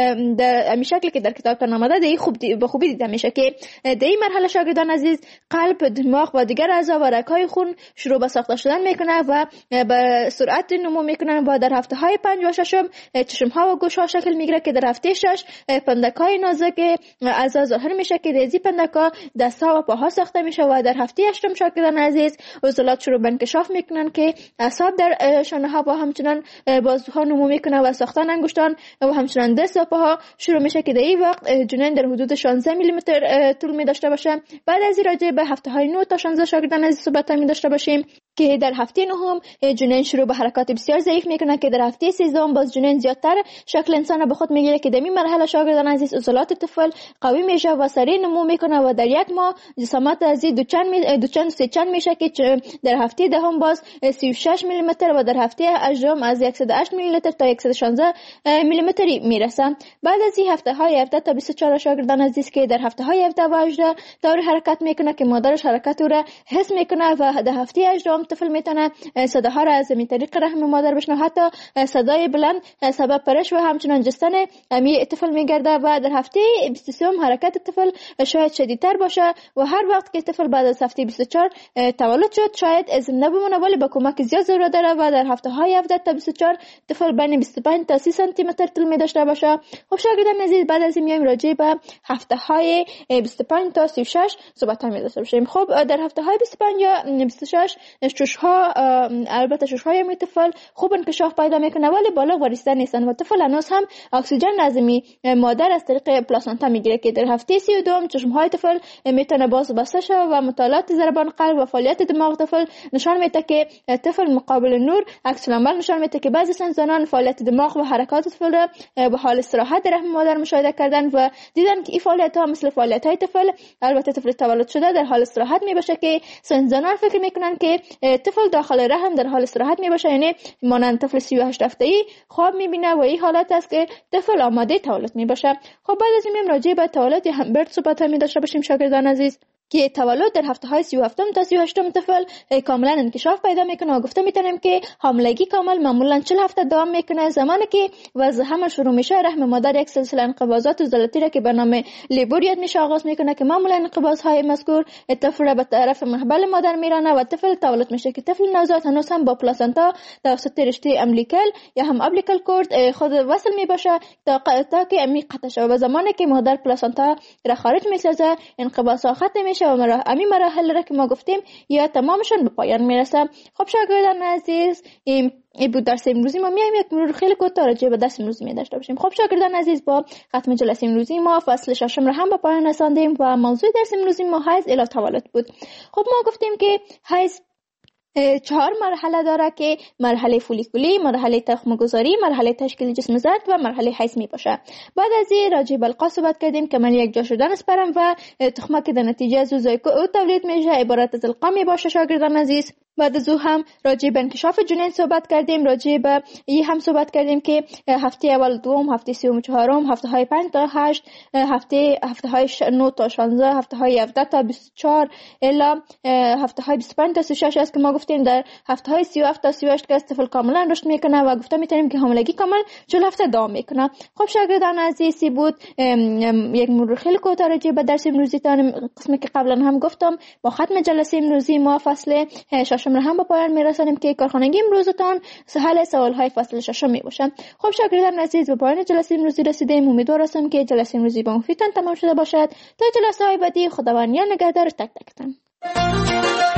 در امی شکل که در کتاب تان آمده دی خوب دی به خوبی دیده میشه که در این مرحله شاگردان عزیز قلب دماغ و دیگر اعضا و رگ‌های خون شروع به ساخته شدن میکنه و به سرعت نمو میکنن و در هفته های پنج و ششم چشم ها و گوش ها شکل میگیره که در هفته شش پندک‌های نازک اعضا ظاهر میشه که ریزی پندک‌ها دست ها و پاها ساخته میشه و در هفته هشتم شاگردان عزیز عضلات شروع به انکشاف میکنن که اعصاب در شانه ها و همچنان بازوها نمو میکنه و ساختن انگشتان و همچنان دست و پاها شروع میشه که در این وقت جنین در حدود شانزده میلی متر طول می داشته باشه. بعد از این راجع به هفته های نه تا شانزده شاگردان عزیز صحبت می داشته باشیم که در هفته نهم جنین شروع به حرکات بسیار ضعیف میکنه که در هفته سیزدهم باز جنین زیادتر شکل انسان به خود میگیره که در این مرحله شاگردان عزیز عضلات طفل قوی میشه و سریع نمو میکنه و در یک ماه جسامت از دو چند می دو چند سه چند میشه که در هفته دهم باز سی و شش میلی متر و در هفته هجدهم از صد و هشت میلی متر تا صد و شانزده میلی متری میرسه. بعد از این هفته های هفده تا بیست و چهار شاگردان عزیز که در هفته های هفده و هجده طور حرکت میکنه که مادرش حرکت او را حس میکنه و در هفته هجدهم طفل میتونه صداها را از می طریق رحم مادر بشنوه، حتی صدای بلند سبب پرش و همچنان جستن می طفل میگرده و در هفته بیست و سه حرکت طفل شاید شدیدتر باشه و هر وقت که طفل بعد از هفته بیست و چهار تولد شد شاید ازن نبمونه ولی با کمک زیاد ضرورت داره و در هفته های هفده تا بیست و چهار طفل بین بیست و پنج تا سی سانتی متر طول می داشته باشه. خب شاگردان عزیز بعد از این میایم راجع به هفته های بیست و پنج تا سی و شش صحبت می داشته باشیم. خب در هفته های بیست و پنج یا بیست و شش شش ها البته شش های می طفل خوب انکشاف پیدا میکنه ولی بالغ و رسیده نیستن و طفل هنوز هم اکسیژن از می مادر از طریق پلاسانتا میگیره که در هفته سی و دو چشم های طفل میتونه باز بسته شه و مطالعات ضربان قلب و فعالیت دماغ طفل نشان میده که طفل مقابل نور عکس العمل نشان میده که بعضی زنان فعالیت دماغ و حرکات طفل را به حال استراحت در رحم مادر مشاهده کردن و دیدن که این فعالیت ها مثل فعالیت های طفل البته طفل تولد شده در حال استراحت میباشه که زنان فکر میکنن که طفل داخل رحم در حال استراحت میباشه، یعنی مانند طفل سی و هشت هفته‌ای خواب میبینه و این حالت است که طفل آماده تولد میباشه. خب بعد از این راجع به تولد یا هم برد صحبت می داشته باشیم شاگردان عزیز که تولد در هفته های سی و هفتم تا سی و هشتم طفل کاملا انکشاف پیدا میکنه و گفته میتونیم که حاملگی کامل معمولا چهل هفته دوام میکنه. زمانی که وضع حمل شروع میشه رحم مادر یک سلسله انقباضات عضلاتی را که به نام لیبوریت میشه آغاز میکنه که معمولا انقباض های مذکور طفل را به طرف محبل مادر میرانه و طفل تولد میشه که طفل نوزاد هنوز هم با پلاسنتا توسط رشته امبلیکال یا هم ابلیکال کورد خود وصل میباشه تا تا که امی قطع شه و زمانی که مادر پلاسنتا را خارج میسازه انقباض ختم میشه و مرا امی مراحل را که ما گفتیم یا تمامشون به پایان میرسه. خب شاگردان عزیز این این بود درس امروزی ما. میایم یک مرور خیلی کوتاه راجع به درس امروزی می داشته باشیم. خب شاگردان عزیز با ختم جلسه امروزی ما فصل ششم را هم به پایان رساندیم و موضوع درس امروزی ما حیض الی تولد بود. خب ما گفتیم که حیض چهار مرحله داره که مرحله فولیکولی، مرحله تخم گذاری، مرحله تشکیل جسم زرد و مرحله حیض می باشه. بعد از این راجع به القا صحبت کردیم که من یک جا شدن اسپرم و تخمه که در نتیجه از زایگوت تولید میشه عبارت از القا می باشه شاگردان عزیز. بعد از او هم راجع به انکشاف جنین صحبت کردیم، راجع به این هم صحبت کردیم که هفته اول دوم، هفته سوم چهارم، هفته های پنج تا هشت، هفته هفته های نه تا شانزده، هفته های هفده تا بیست و چهار الا هفته های بیست و پنج تا سی و شش است که ما گفتیم در هفته های سی و هفت تا سی و هشت که طفل کاملا رشد میکنه و گفته میتونیم که حاملگی کامل چهل هفته دوام میکنه. خب شاگردان عزیزی بود یک مرور خیلی کوتاه راجع به درس امروزی تان قسمی که قبلا هم گفتم. با ختم جلسه امروزی ما فصل ششم را هم به پایان میرسانیم که کارخانگی امروزتان حل سوال های فصل ششم می باشه. خب شاگردان عزیز به پایان جلسه امروزی رسیدیم. امیدوار هستم که جلسه امروزی با مفیدتان تمام شده باشد. تا جلسه های بعدی خداوند نگهدار تک تکتان.